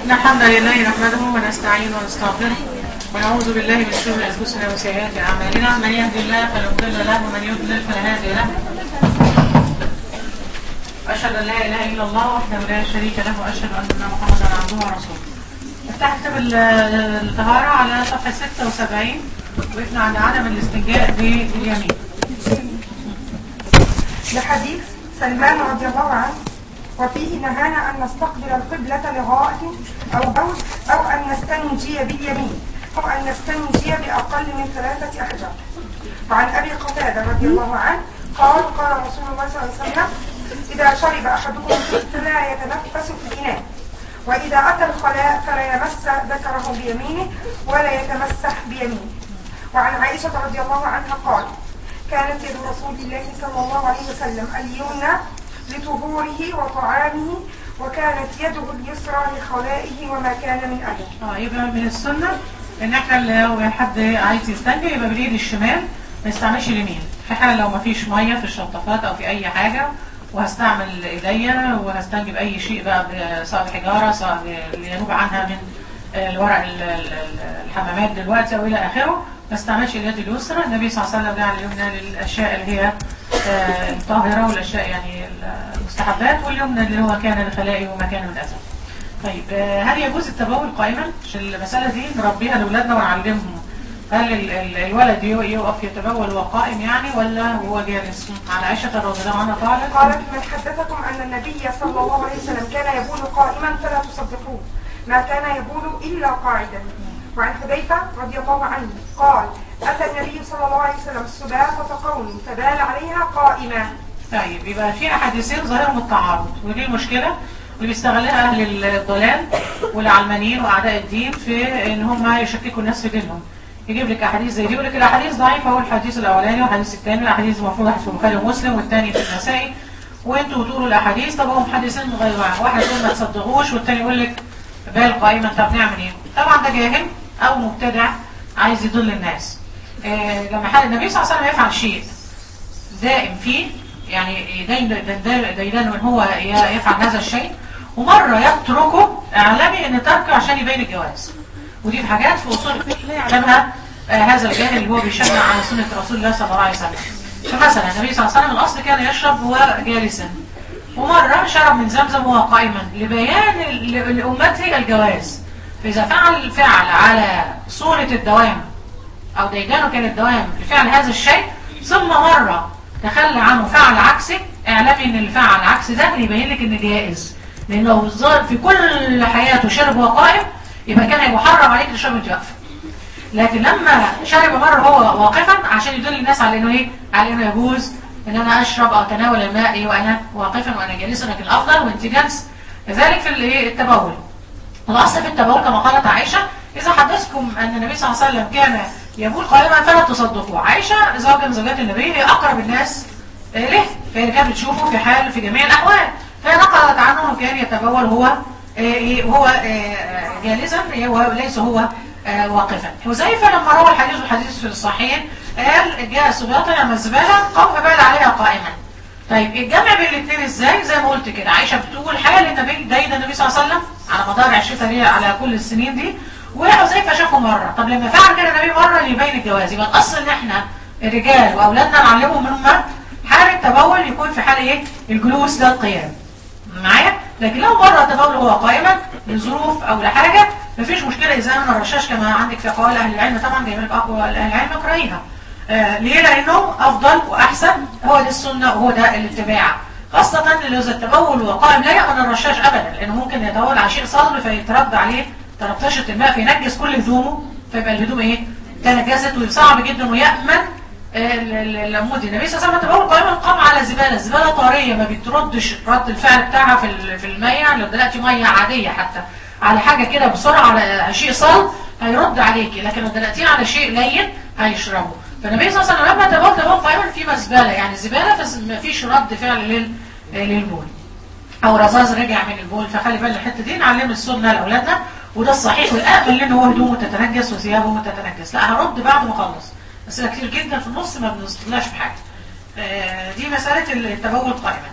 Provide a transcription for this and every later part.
إن الحمد لله نحمده ونستعينه ونستغفره ونعوذ بالله من شرور أنفسنا وسيئات أعمالنا، من يهدي الله فلا مضل له ومن يضلل فلا هادي له. وأشهد أن لا إله إلا الله وحده لا شريك له، وأشهد أن محمدا عبده ورسوله. افتح كتاب الطهارة على صفحة 76 وقفنا عند عدم الاستنجاء باليمين. لحديث سلمان رضي الله عنه: وفيه نهانا أن نستقبل القبلة لغائط أو بول أو أن نستنجي باليمين أو أن نستنجي بأقل من 3 أحجار. وعن أبي قتادة رضي الله عنه قال: قال رسول الله صلى الله عليه وسلم: إذا شرب أحدكم فلا يتنفس في الإناء، وإذا أتى الخلاء فلا يمس ذكره بيمينه ولا يتمسح بيمينه. وعن عائشة رضي الله عنها قال: كانت يد رسول الله صلى الله عليه وسلم اليمنى لطهوره وطعامه، وكانت يده اليسرى لخلائه وما كان من أذى. يبقى من السنة ان احنا لو حد عايز يستنجي يبقى بالايد الشمال، ما يستعملش اليمين. في حال لو ما فيش ميه في الشطافات او في اي حاجه وهستعمل ايديا وهستنجي باي شيء بقى، سواء الحجاره سواء اللي ينوب عنها من الورق الحمامات دلوقتي او الى اخره، ما استعملش اليد اليسرى. النبي صلى الله عليه وسلم جعل اليمنى للاشياء اللي هي الطاهره والاشياء يعني المستحبات، واليمنى اللي هو كان لخلائه وما كان من اذى. طيب هل يجوز التبول قائما؟ عشان المساله دي نربيها لاولادنا ونعلمهم. هل الولد يقف يتبول وهو قائم يعني ولا هو جالس؟ على عائشه رضي الله عنها قالت: من حدثكم ان النبي صلى الله عليه وسلم كان يبول قائما فلا تصدقوه، ما كان يبول الا قاعدا. وعن حذيفه رضي الله عنه قال: اتى النبي صلى الله عليه وسلم السباحه قوم فبال عليها قائما. طيب يبقى في احاديثين ظاهرهم التعارض، ودي المشكله اللي بيستغلها اهل الضلال والعلمانيين واعداء الدين في ان هم يشككوا الناس في دينهم. يجيب لك احاديث زي دي يقول لك الاحاديث ضعيفه، هو الحديث الاولاني والحديث الثاني، الاحاديث المفروض واحد في البخاري ومسلم والثاني في النسائي، وانتوا تقولوا الاحاديث. طب هم حديثين مغيرين، واحد يقول ما تصدقوش والثاني يقول لك بال قائما. طب نعمل ايه؟ طبعا ده جاهل او مبتدع عايز يضل الناس. لما حال النبي صلى الله عليه وسلم يفعل شيء دائم فيه، يعني دايما ان هو يفعل هذا الشيء، ومره يتركه اعلمي ان تركه عشان يبين الجواز. ودي في حاجات في اصول الفقه يعلمها هذا الجاهل اللي هو بيشجع على سنه رسول الله صلى الله عليه وسلم. فمثلا النبي صلى الله عليه وسلم الاصل كان يشرب وهو جالسا، ومره شرب من زمزم وهو قائما لبيان لامته الجواز. فاذا فعل على صوره الدوام او ديدانه كان الدوام لفعل هذا الشيء، ثم مره تخلى عنه فعل عكسه، اعلمي ان اللي فعل عكس ده يبين لك ان جائز، لانه في كل حياته شرب وهو قائم، يبقى كان هيبقى محرم عليك تشرب وانت واقفه. لكن لما شرب مره هو واقفا عشان يدل الناس على انه ايه؟ على انه يجوز ان انا اشرب او اتناول الماء وانا واقفا وانا جالسا، لكن الافضل وانت جالس. كذلك في التبول، الاصل في التبول كما قالت عائشه: اذا حدثكم ان النبي صلى الله عليه وسلم كان يبول قائما فلا تصدقوه. عائشه زوجة من زوجات النبي هي اقرب الناس له، فهي كانت بتشوفه في جميع الاحوال، فهي نقلت عنه كان يتبول وهو جالسا وليس هو واقفا. حذيفه لما روى الحديث في الصحيح قال: جاء سباطا يعمل الزباله قوم فبال عليها قائما. طيب الجمع بين الاثنين ازاي؟ زي ما قلت كده، عائشه بتقول حال النبي دايما النبي صلى الله عليه وسلم على مدار 20 سنه على كل السنين دي، وحذيفه شافه مره. طب لما فعل كده النبي مره ليبين الجواز، يبقى الاصل ان احنا الرجال واولادنا نعلمهم من حال التبول يكون في حال ايه؟ الجلوس ده القيام معايا. لكن لو مره التبول هو قائما لظروف او لحاجه مفيش مشكله يزامن الرشاش كما عندك في قول اهل العلم. طبعا جايبين لك اقوى اهل العلم اكرهيها. ليه؟ لانه افضل واحسن، هو ده السنه وهو ده الاتباع، خاصه اللي اذا التبول وهو قائم لا يامن الرشاش ابدا، لانه ممكن يتبول على شيء صلب فيترد عليه ترطشه الماء فينجس كل هدومه، فيبقى الهدوم ايه؟ تنجست، وصعب جدا ويامن العمود. النبي صلى الله عليه وسلم تبول قائما قام على الزباله طاريه ما بتردش رد الفعل بتاعها في الميه. لو دلقتي ميه عاديه حتى على حاجه كده بسرعه على شيء صلب هيرد عليكي، لكن لو دلقتيه على شيء لين هيشربه. فالنبي صلى الله عليه وسلم لما تبول قائما في مزبله، يعني زباله فما فيش رد فعل للبول او رذاذ رجع من البول. فخلي بالك الحته دي نعلم السنه لاولادنا، وده الصحيح والامن، لان هو هدومه تتنجس وثيابه تتنجس. لا هرد بعد ما اخلص، اسئله كتير جدا في النص ما بنطلعش في حاجه. دي مساله التبول قائما.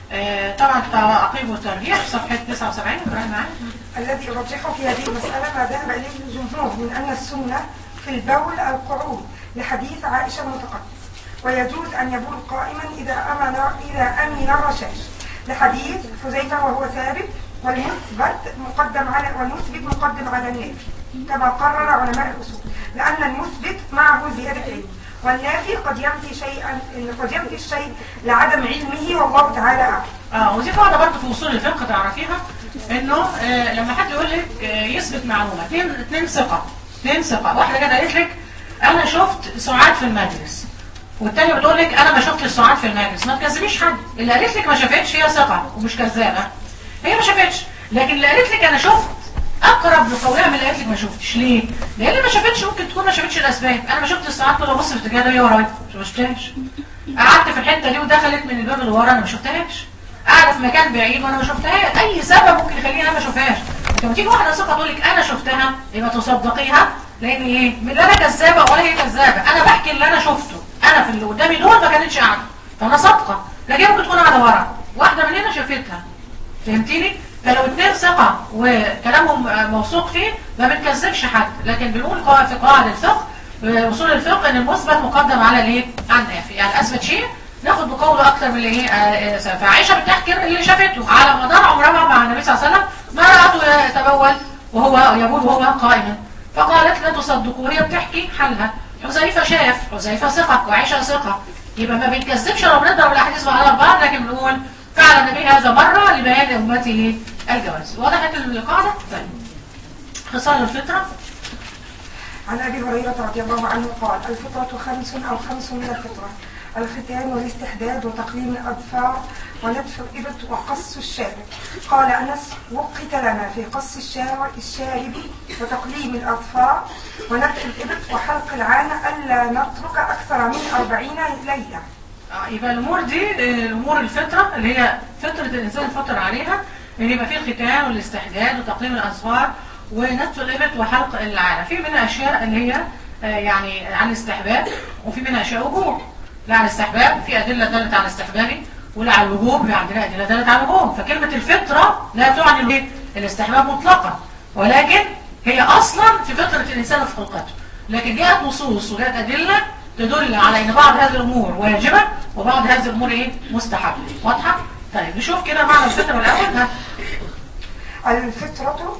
طبعا تعقيب وترجيح صفحة 79 اقرأي معايا. الذي يرجح في هذه المسألة ما ذهب إليه الجمهور من أن السنة في البول القعود لحديث عائشة المتقدم، ويجوز أن يبول قائما إذا أمن الرشاش لحديث حذيفة وهو ثابت، والمثبت مقدم على النافي كما قرر علماء الأصول، لأن المثبت معه زيادة علم، والنافي قد ينفي الشيء لعدم علمه والله تعالى أعلم. ودي قاعدة برضه في أصول الفقه تعرفيها، إنه لما حد يقول لك يثبت معلومة، اتنين ثقة، واحدة كده قالت لك أنا شفت سعاد في المجلس، والتانية بتقول لك أنا ما شفتش سعاد في المجلس، ما تكذبيش حد. اللي قالت لك ما شافتش هي ثقة ومش كذابة، هي ما شافتش، لكن اللي قالت لك أنا شفت اقرب لقولها من اللي قالت لك ما شفتش. ليه؟ لان اللي ما شافتش ممكن تكون ما شافتش الاسباب. انا ما شفتش ساعات كده ببص في الاتجاه ده ورايا ما شفتهاش، قعدت في الحته دي ودخلت من الباب اللي ورا انا ما شفتهاش، قاعده في مكان بعيد وانا ما شفتهاش. اي سبب ممكن يخليني انا ما اشوفهاش. لما تيجي واحده ثقه تقول لك انا شفتها يبقى تصدقيها، لان ايه؟ من انا كذابه ولا هي كذابه، انا بحكي اللي انا شفته، انا في اللي قدامي دول ما كانتش قاعده فانا صادقه، لكن ممكن تكون قاعده ورا واحده مننا شافتها. فهمتيني؟ فلو اتنين ثقة وكلامهم موثوق فيه ما بنكذبش حد، لكن بنقول في قواعد الفقه وصول الفقه ان المثبت مقدم على الايه؟ على النافي، يعني اثبت شيء ناخد بقوله اكتر من اللي ايه. فعائشة بتحكي اللي شافته على مدار عمرها مع النبي صلى الله عليه وسلم ما رأته يتبول وهو يبول وهو قائما، فقالت لا تصدقوا، هي بتحكي حالها. حذيفة شاف، حذيفة ثقة وعائشة ثقة، يبقى ما بنكذبش لو بنضرب الاحاديث على بعض، لكن بنقول فعل النبي هذا مرة لبيان أمته الجواز. وضحت القاعدة؟ طيب. خصال الفطرة. عن أبي هريرة رضي الله عنه قال الفطرة 5 من الفطرة: الختان والاستحداد وتقليم الأظفار ونتف الإبط وقص الشارب. قال أنس: وقت لنا في قص الشارب وتقليم الأظفار ونتف الإبط وحلق العانة ألا نترك أكثر من 40 ليلة. يبقى الأمور دي الأمور الفطرة اللي هي فطرة الإنسان الفطر عليها، اللي يبقى فيه الختان والاستحداد وتقليم الأظفار ونتف الإبط وحلق العانة. في منها أشياء اللي هي يعني عن الاستحباب، وفي منها أشياء وجوب. لا على الاستحباب في أدلة دلت على الاستحباب، ولا على الوجوب عندنا أدلة دلت على الوجوب. فكلمة الفطرة لا تعني الاستحباب مطلقا، ولكن هي أصلا في فطرة الإنسان في خلقته، لكن جاءت نصوص وجاءت أدلة تدل على ان بعض هذه الامور واجبة وبعض هذه الامور ايه؟ مستحبة. واضحة؟ طيب نشوف كده معنى الفطرة الاول. الفطرة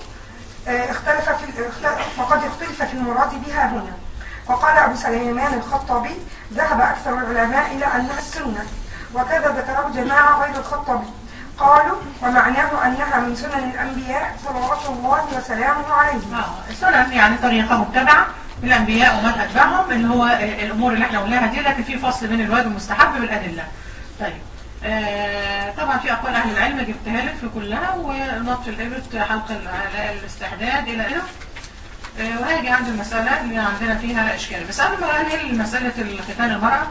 فقد اختلف في المراد بها هنا. وقال ابو سليمان الخطابي: ذهب اكثر العلماء الى انها السنة، وكذا ذكره جماعة غير الخطابي، قالوا ومعناه انها من سنن الانبياء صلوات الله وسلامه عليهم. السنن يعني طريقة متبعة من الأنبياء ومن أتبعهم، اللي هو الأمور اللي احنا قلناها دي، لكن في فصل بين الواجب والمستحب بالأدلة. طيب طبعا في أقوال أهل العلم جبتها لك في كلها، ونطف الإبط، حلق الاستحداد إلى آخره. وهاجي عند المسألة اللي عندنا فيها إشكال، بس قبل ما أنهي مسألة الختان المرأة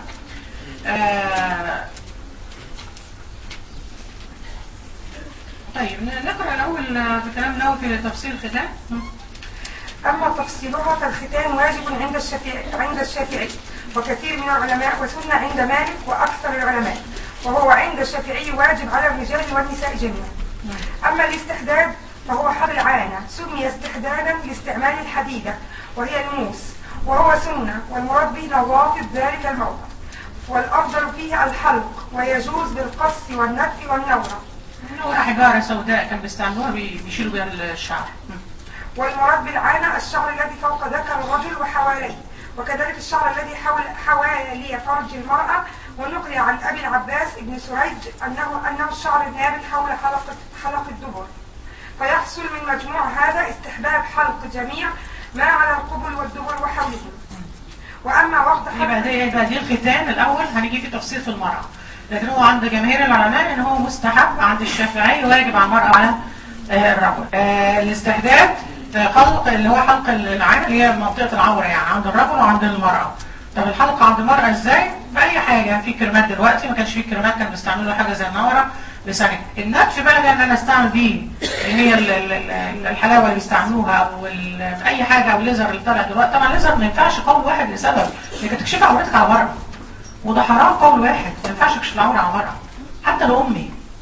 طيب نقرأ الأول في كلام الأول في تفصيل الختان. أما تفصيلها فالختان واجب عند الشافعي وكثير من العلماء، وسنة عند مالك وأكثر العلماء، وهو عند الشافعي واجب على الرجال والنساء جميعا. أما الاستحداد فهو حل العانة، سمي استحدادا لاستعمال الحديدة وهي الموس، وهو سنة، والمراد به نظافة ذلك الموضع، والأفضل فيه الحلق، ويجوز بالقص والنتف والنورة. النورة حجارة سوداء كان بيستعملوها بيشيلوا بها الشعر. والمراد بالعانة الشعر الذي فوق ذكر الرجل وحواليه، وكذلك الشعر الذي حوالي فرج المرأة. ونقل عن أبي العباس ابن سريج أنه الشعر النابت حول حلق الدبر. فيحصل من مجموع هذا استحباب حلق جميع ما على القبل والدبر وحولهم. وأما وقت يبقى دي الختان الأول هنيجي في تفصيل في المرأة، لكن هو عند جماهير العلماء إن هو مستحب، عند الشافعي واجب على المرأة على الرجل. الاستحداد خلق اللي هو حلق العانة اللي هي منطقة العورة، يعني عند الرجل وعند المرأة. طب الحلق عند المرأة ازاي؟ بأي حاجة. في كريمات دلوقتي، ما كانش في كريمات، كانوا بيستعملوا حاجة زي النورة بسنة. النتف بقى ده ان انا استعمل بيه اللي هي الحلاوة اللي بيستعملوها، او اي حاجة، او الليزر اللي طالع دلوقتي. طبعا الليزر ما ينفعش قول واحد لسبب، انك تكشف عورتك على مرأة، وده حرام قول واحد، ما ينفعش تكشف العورة على مرأة، حتى لو امي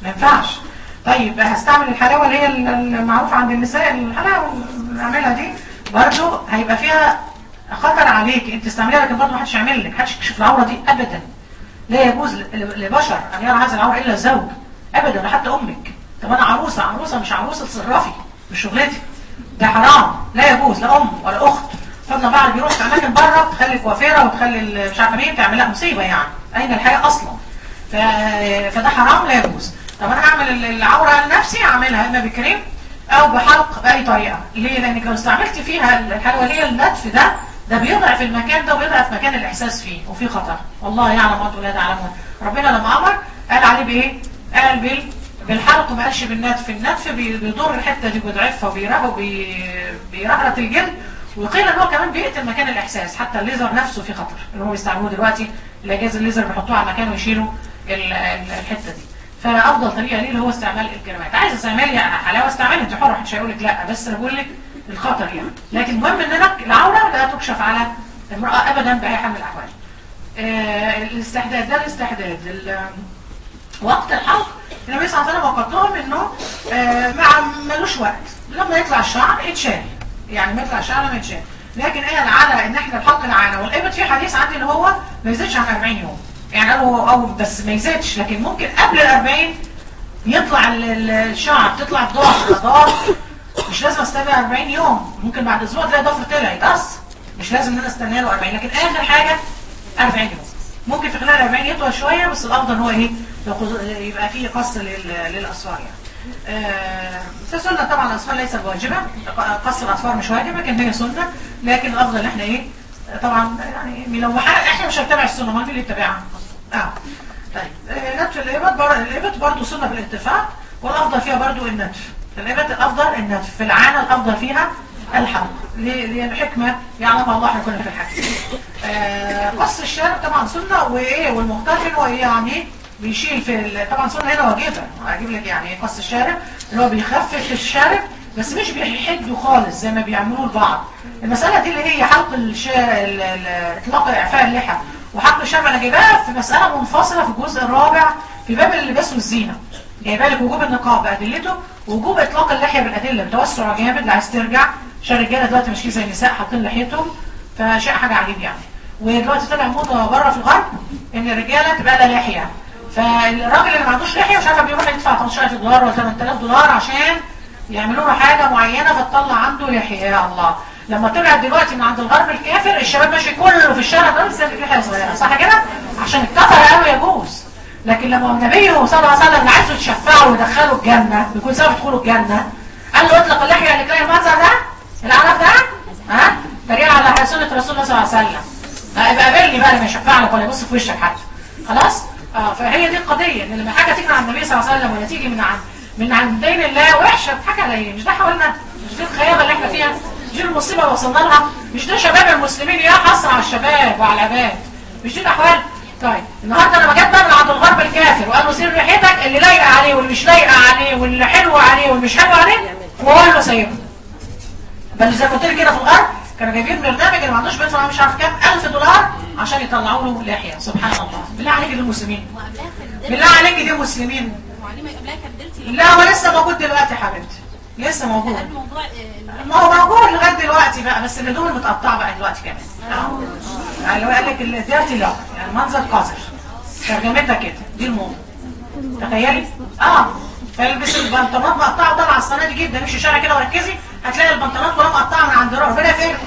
ما ينفعش. طيب هستعمل الحلاوه اللي هي المعروفه عند النساء، الحلاوه اللي بنعملها دي برضه هيبقى فيها خطر عليك انت تستعمليها، لكن برضه ما حدش يعمل لك، ما حدش يكشف العوره دي ابدا. لا يجوز لبشر ان يرى هذه العوره الا الزوج ابدا، ولا حتى امك. طب انا عروسه مش عروسه تصرفي مش شغلتي، ده حرام لا يجوز، لا ام ولا اخت. فضلا بعض بيروح في اماكن بره تخلي كوافيره وتخلي مش عارفه مين تعمل لها مصيبه، يعني اين الحياه اصلا؟ فده حرام لا يجوز. طب انا هعمل العوره لنفسي اعملها اما بكريم او بحلق باي طريقه. ليه؟ لانك لو استعملت فيها الحلاوه اللي هي النتف ده بيضعف المكان ده وبيضعف مكان الاحساس فيه وفيه خطر. والله يعلم وانتم لا تعلمون. ربنا لما امر قال عليه بايه؟ قال بالحلق وما قالش بالنتف. النتف بيضر الحته دي وبيضعفها وبيرهرت الجلد، وقيل ان هو كمان بيقتل مكان الاحساس. حتى الليزر نفسه فيه خطر اللي هم بيستعملوه دلوقتي، الاجهزه الليزر بيحطوها على مكان ويشيلوا الحته دي. فافضل طريقه ليه اللي هو استعمال الكريمات. عايز استعملي حلاوه استعملي، انت حره، محدش هيقول لك لا، بس انا بقول لك الخطر يعني. لكن المهم ان العوره لا تكشف على امراه ابدا باي حال من الاحوال. الاستحداد ده وقت الحلق النبي صلى الله عليه وسلم وقت لهم انه ملوش وقت، لما يطلع الشعر يتشال، يعني ما يطلع الشعر لما يتشال. لكن قال على ان احنا الحلق العانه والابط في حديث عندي ان هو ما يزيدش عن 40 يوم، يعني قالوا او بس ما يزيدش، لكن ممكن قبل ال 40 يطلع الشعر، تطلع الضوافر مش لازم استنى 40 يوم، ممكن بعد اسبوع تلاقي ضفر طلع يتقص، مش لازم ان انا استنى له 40، لكن اخر حاجه 40 يوم. ممكن في خلال 40 يطول شويه، بس الافضل هو ايه؟ يبقى فيه قص للاصفار يعني. في سنه طبعا الاصفار ليست واجبه، قص الاصفار مش واجب، لكن هي سنه، لكن الافضل ان احنا ايه؟ طبعا يعني ملوحات احنا مش هنتبع السنه، ما مين اللي يتبعها؟ طيب نتف الابط برضه سنه بالاتفاق، والافضل فيها برضه النتف. الابط الافضل النتف، في العانه الافضل فيها الحلق، لحكمه يعلمها الله، احنا كنا في الحج. قص الشارب طبعا سنه، وايه والمختفن هو يعني بيشيل في طبعا سنه هنا واجبه، هجيب لك يعني قص الشارب اللي هو بيخفف الشارب بس مش بيحده خالص زي ما بيعملوه البعض. المساله دي اللي هي حلق اطلاق اعفاء اللحى وحلق الشارب انا جايباها في مساله منفصله في الجزء الرابع في باب اللباس والزينه، جايبه لك وجوب النقاب بادلته ووجوب اطلاق اللحيه بالادله بتوسع جامد اللي عايز ترجع، عشان الرجاله دلوقتي ماشيين زي النساء حاطين لحيتهم، فشيء حاجه عجيب يعني. ودلوقتي طلع موضه بره في الغرب ان الرجاله تبقى لها لحيه، فالراجل اللي ما عندوش لحيه مش عارف بيروح يدفع 15000 دولار ولا 8000 دولار عشان يعملوا له حاجه معينه فتطلع عنده لحيه. يا الله، لما طلع دلوقتي من عند الغرب الكافر الشباب ماشي كله في الشارع ده بس لحيه صغيره، صح كده؟ عشان الكفر قالوا يجوز. لكن لما النبي صلى الله عليه وسلم عايزه يتشفعوا ويدخلوا الجنه بيكون سبب دخوله الجنه، قال له اطلق اللحيه اللي تلاقي المنظر ده العرف ده دليل على سنه رسول الله صلى الله عليه وسلم. يبقى قابلني بقى لما يشفع لك ولا يبص في وشك حتى. خلاص؟ فهي دي القضيه، ان لما حاجه تيجي عن النبي صلى الله عليه وسلم ولا تيجي من عند دين الله وحشه بتضحك على ايه؟ مش ده حولنا؟ مش دي الخيابه اللي احنا فيها؟ مش دي المصيبه اللي وصلنا لها؟ مش ده شباب المسلمين يا حسره على الشباب وعلى العباد؟ مش دي الاحوال؟ طيب النهارده لما جت بقى من عند الغرب الكافر وقال له سير ريحتك اللي لايقه عليه واللي مش لايقه عليه واللي حلوه عليه واللي مش حلوه عليه وهو له سايبه. بل زي ما قلت لك كده في الغرب كانوا جايبين برنامج اللي ما عندوش بيدفع مش عارف كام $1000 عشان يطلعوا له لحيه. سبحان الله، بالله عليك دي المسلمين، بالله عليك دي مسلمين. لا ولسه موجود دلوقتي يا حبيبتي، لسه موجود. ما هو موجود لغايه دلوقتي بقى، بس الهدوم متقطعه بقى دلوقتي كمان. يعني قال لك الديرتي لا، يعني منظر قذر، ترجمتها كده، دي الموضه. تخيلي فالبس البنطلونات مقطعه طالعه السنه دي جدا، مشي شارع كده وركزي هتلاقي البنطلونات كلها مقطعه من عند ربنا فين؟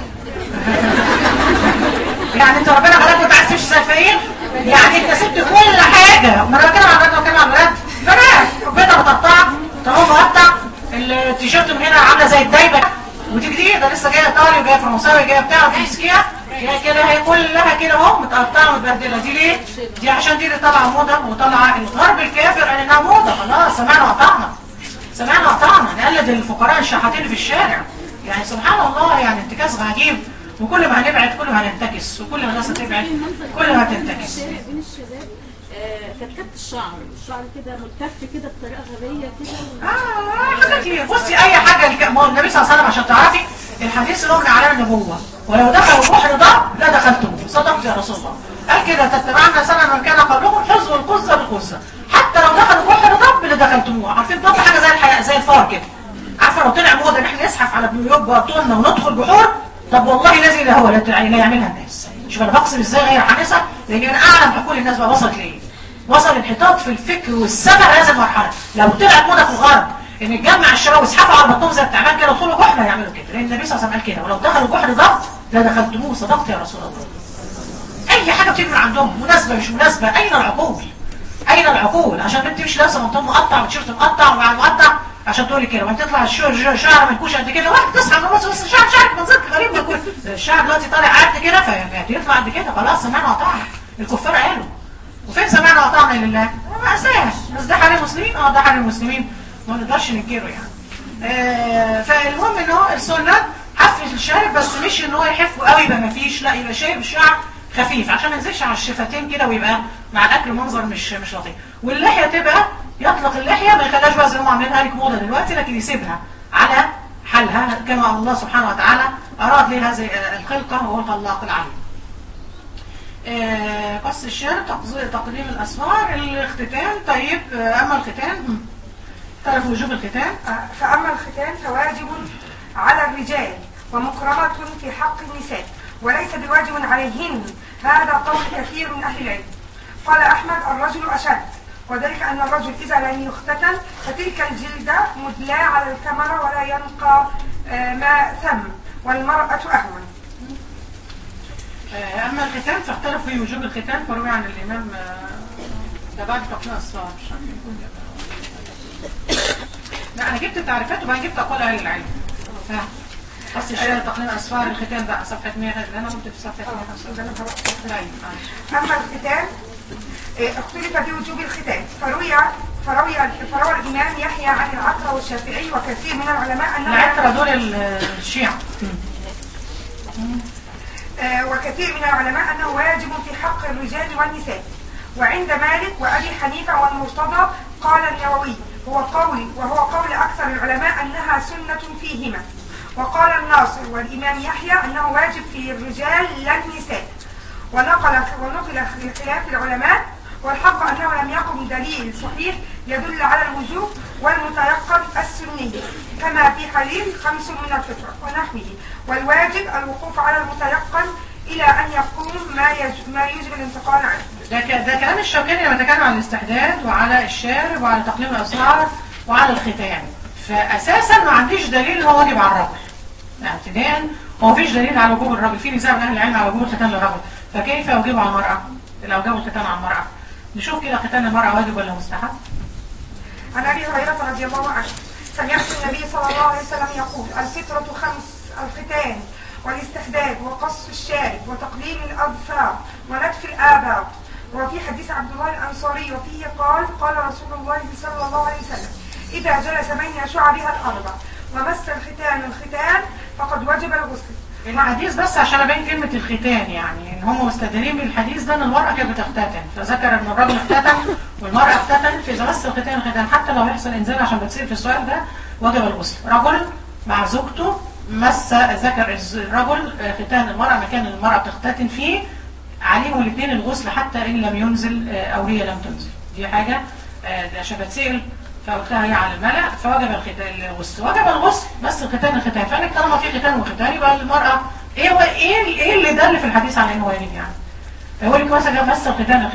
يعني انت ربنا خلاك ما تعرفش زي الفقير؟ يعني انت سبت كل حاجه، ما انا بتكلم عن البنات وبتكلم عن الولاد، بنات مقطعه، طالما مقطع التيشيرت من هنا عامله زي الدايبه ودي جديده لسه جايه ايطالي وجايه فرنساوي جايه بتاع تمسكيها هي كده، هي كلها كده اهو متقطعه ومتبهدله. دي ليه؟ دي عشان دي اللي طالعه موضه وطالعه الغرب الكافر قال انها موضه. خلاص سمعنا وقطعنا، سمعنا وقطعنا، نقلد الفقراء الشحاتين في الشارع. يعني سبحان الله، يعني انتكاس عجيب. وكل ما هنبعد كل ما هننتكس، وكل ما الناس هتبعد كل ما هتنتكس. بين الشباب كتكت الشعر كده ملتف كده بطريقه غبيه كده حاجات كتير. بصي اي حاجه ما هو النبي صلى الله عليه وسلم عشان تعرفي الحديث اللي هو من علامه النبوه، ولو دخلوا البحر ضب لا دخلتم. صدقت يا رسول الله، قال كده تتبعنا سنه من كان قبلكم حزوا القزه بالقزه، حتى لو دخلوا البحر ضب لدخلتموه. عارفين طب حاجه زي الحياه زي الفار كده، عارفه لو طلع موضه ان احنا نزحف على بيوت بطولنا وندخل بحور، طب والله الذي لا هو لا يعملها الناس. شوف انا بقسم ازاي غير حانسه، لان انا اعلم عقول الناس بقى وصلت لايه. وصل انحطاط في الفكر والسمع هذه المرحله. لو طلعت موضه في الغرب ان يتجمع الشباب ويزحفوا على بطنهم زي التعبان كده ويدخلوا جحر هيعملوا كده، لان النبي صلى الله عليه وسلم قال كده، ولو دخلوا جحر ضغط لدخلتموه. صدقت يا رسول الله. اي حاجه بتيجي من عندهم مناسبه مش مناسبه، اين العقول؟ اين العقول؟ عشان بنت مش لابسه منطقه مقطع وتيشيرت مقطع ومع مقطع عشان تقولي كده، وانت تطلع شعر منكوش قد كده، واحد تصحى من بس شعرك منظرك غريب منكوش، الشعر دلوقتي طالع قد كده فيطلع قد كده، خلاص سمعنا وطعنا. الكفار قالوا، وفين سمعنا وطعنا لله؟ مأساة. بس ده حال المسلمين، ده حال المسلمين ما نقدرش ننكره يعني. فالمهم ان هو السنه حف الشارب، بس مش ان هو يحفه قوي يبقى ما فيش، لا يبقى شايب الشعر خفيف عشان ما ينزلش على الشفتين كده ويبقى مع الاكل منظر مش لطيف. واللحيه تبقى يطلق اللحيه، ما يخليهاش بقى زي ما عاملينها لك موضه دلوقتي، لكن يسيبها على حالها كما الله سبحانه وتعالى اراد لها هذه الخلقه، وهو الخلاق العليم. قص الشارب، تقديم الاسفار، الختان. طيب اما الختان تعرف وجوب الختان؟ فاما الختان فواجب على الرجال ومكرمة في حق النساء وليس بواجب عليهن، هذا قول كثير من اهل العلم. قال احمد الرجل اشد، وذلك ان الرجل اذا لم يختتن فتلك الجلده مدلاه على الكمر ولا ينقى ما ثم، والمراه اهون. اما الختان فاختلف في وجوب الختان، فروي عن الامام ده بعد تقنين الصار. لا انا جبت التعريفات وبعدين جبت اقوال اهل العلم. قص الشارع، تقنين اسفار، الختان بقى صفحه 100. انا كنت في صفحه 105. اما الختان اختلف في وجوب الختان، فروى الامام يحيى عن العطرة والشافعي وكثير من العلماء انه العطرة دول الشيعة وكثير من العلماء انه واجب في حق الرجال والنساء. وعند مالك وابي حنيفه والمرتضى قال النووي وهو قول اكثر العلماء انها سنه فيهما. وقال الناصر والامام يحيى انه واجب في الرجال لا النساء. ونقل خلاف العلماء، والحق انه لم يقم دليل صحيح يدل على الوجوب والمتيقن السني، كما في حديث 5 من الفطره ونحوه. والواجب الوقوف على المتيقن الى ان يقوم ما يوجب الانتقال عنه. ده كلام الشوكاني لما تكلم عن الاستحداد وعلى الشارب وعلى تقليم الاسرار وعلى الختان. فاساسا ما عنديش دليل هو واجب على الرجل ابتداء، هو مفيش دليل على وجوب الرجل. في نزاع من اهل العلم على وجوب الختان للرجل، فكيف يوجب على المراه؟ لو جابوا الختان على المراه نشوف كده، ختان المراه واجب ولا مستحب؟ عن ابي هريره رضي الله عنه سمعت النبي صلى الله عليه وسلم يقول: الفطره 5: الختان والاستحداد وقص الشارب وتقليم الاظفار ونتف الاباط. وفي حديث عبد الله الانصاري وفيه قال رسول الله صلى الله عليه وسلم: اذا جلس بين شعبها الاربع ومس الختان فقد وجب الغسل. الحديث بس عشان ابين كلمه الختان، يعني ان هم مستدلين من الحديث ده ان المراه كانت بتختتن، فذكر ان الرجل اختتن والمراه اختتنت، فاذا مس الختان حتى لو يحصل انزال، عشان بتصير في السؤال ده وجب الغسل. رجل مع زوجته مس ذكر الرجل ختان المراه مكان المراه بتختتن فيه، عليهم الاثنين الغسل حتى ان لم ينزل او هي لم تنزل. دي حاجه عشان بتسال فقلتها هي على الملأ، فوجب الغسل. وجب الغسل بس الختان. فقال طالما في ختان وختان يبقى المرأة ايه اللي دل في الحديث على انه واجب يعني؟ يقول لك مثلا مس الختان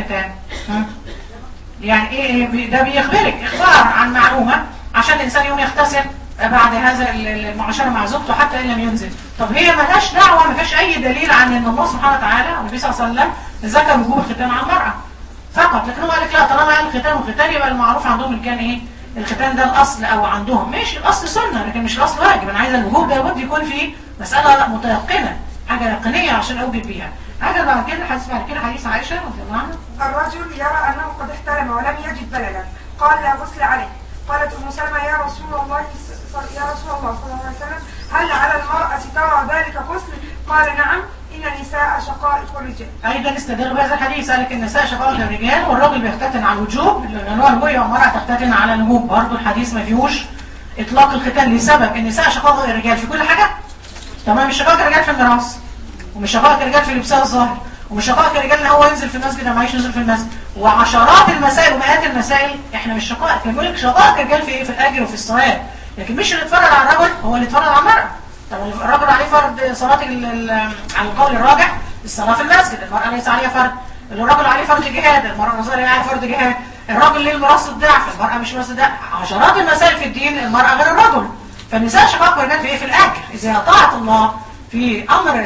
يعني ايه؟ ده بيخبرك اخبار عن معلومة عشان الانسان يوم يغتسل بعد هذا المعاشرة مع زوجته حتى ان لم ينزل. طب هي مالهاش دعوة، ما فيش اي دليل عن ان الله سبحانه وتعالى والنبي صلى الله عليه وسلم ذكر وجوب الختان على المرأة فقط. لكن هو قال لك لا، طالما قال الختان وختان يبقى المعروف عندهم اللي كان ايه؟ الختان ده الاصل، او عندهم ماشي الاصل سنه لكن مش الاصل واجب. انا عايزه الوجوب ده لابد يكون في مساله متيقنه، حاجه يقينيه عشان اوجب بيها. حاجه بعد كده حديث عائشه رضي الله عنها: الرجل يرى انه قد احتلم ولم يجد بلدا، قال لا غسل عليه. قالت ام سلمة: يا رسول الله صلى الله عليه وسلم، هل على المرأة ترى ذلك غسل؟ قال: نعم، ان النساء شقائق الرجال. ايضا استدل بهذا الحديث، قال لك النساء شقائق الرجال، والراجل بيختتن على الوجوب لان هو الوجوب، والمرأة تختتن على الوجوب. برضه الحديث ما فيهوش اطلاق الختان لسبب النساء شقائق الرجال في كل حاجه. تمام، مش شقائق الرجال في الميراث، ومش شقائق الرجال في لبسها الظاهر، ومش شقائق الرجال ان هو ينزل في المسجد او ما ينزل في المسجد، وعشرات المسائل ومئات المسائل احنا مش شقائق. بيقول لك شقائق الرجال في ايه؟ في الاجر وفي الثواب، لكن مش اللي اتفرج على الرجل هو اللي اتفرج على المرأة. طب الرجل عليه فرض صلاة على القول الراجح الصلاة في المسجد، المرأة ليس عليها فرض. الرجل عليه فرض جهاد، المرأة عليها فرض جهاد. الرجل ليه المرصد ضعف، المرأة مش مرصد ضعف. عشرات المسائل في الدين المرأة غير الرجل. فالنساء شقائق الرجال في ايه؟ في الاجر. اذا اطاعت الله في امر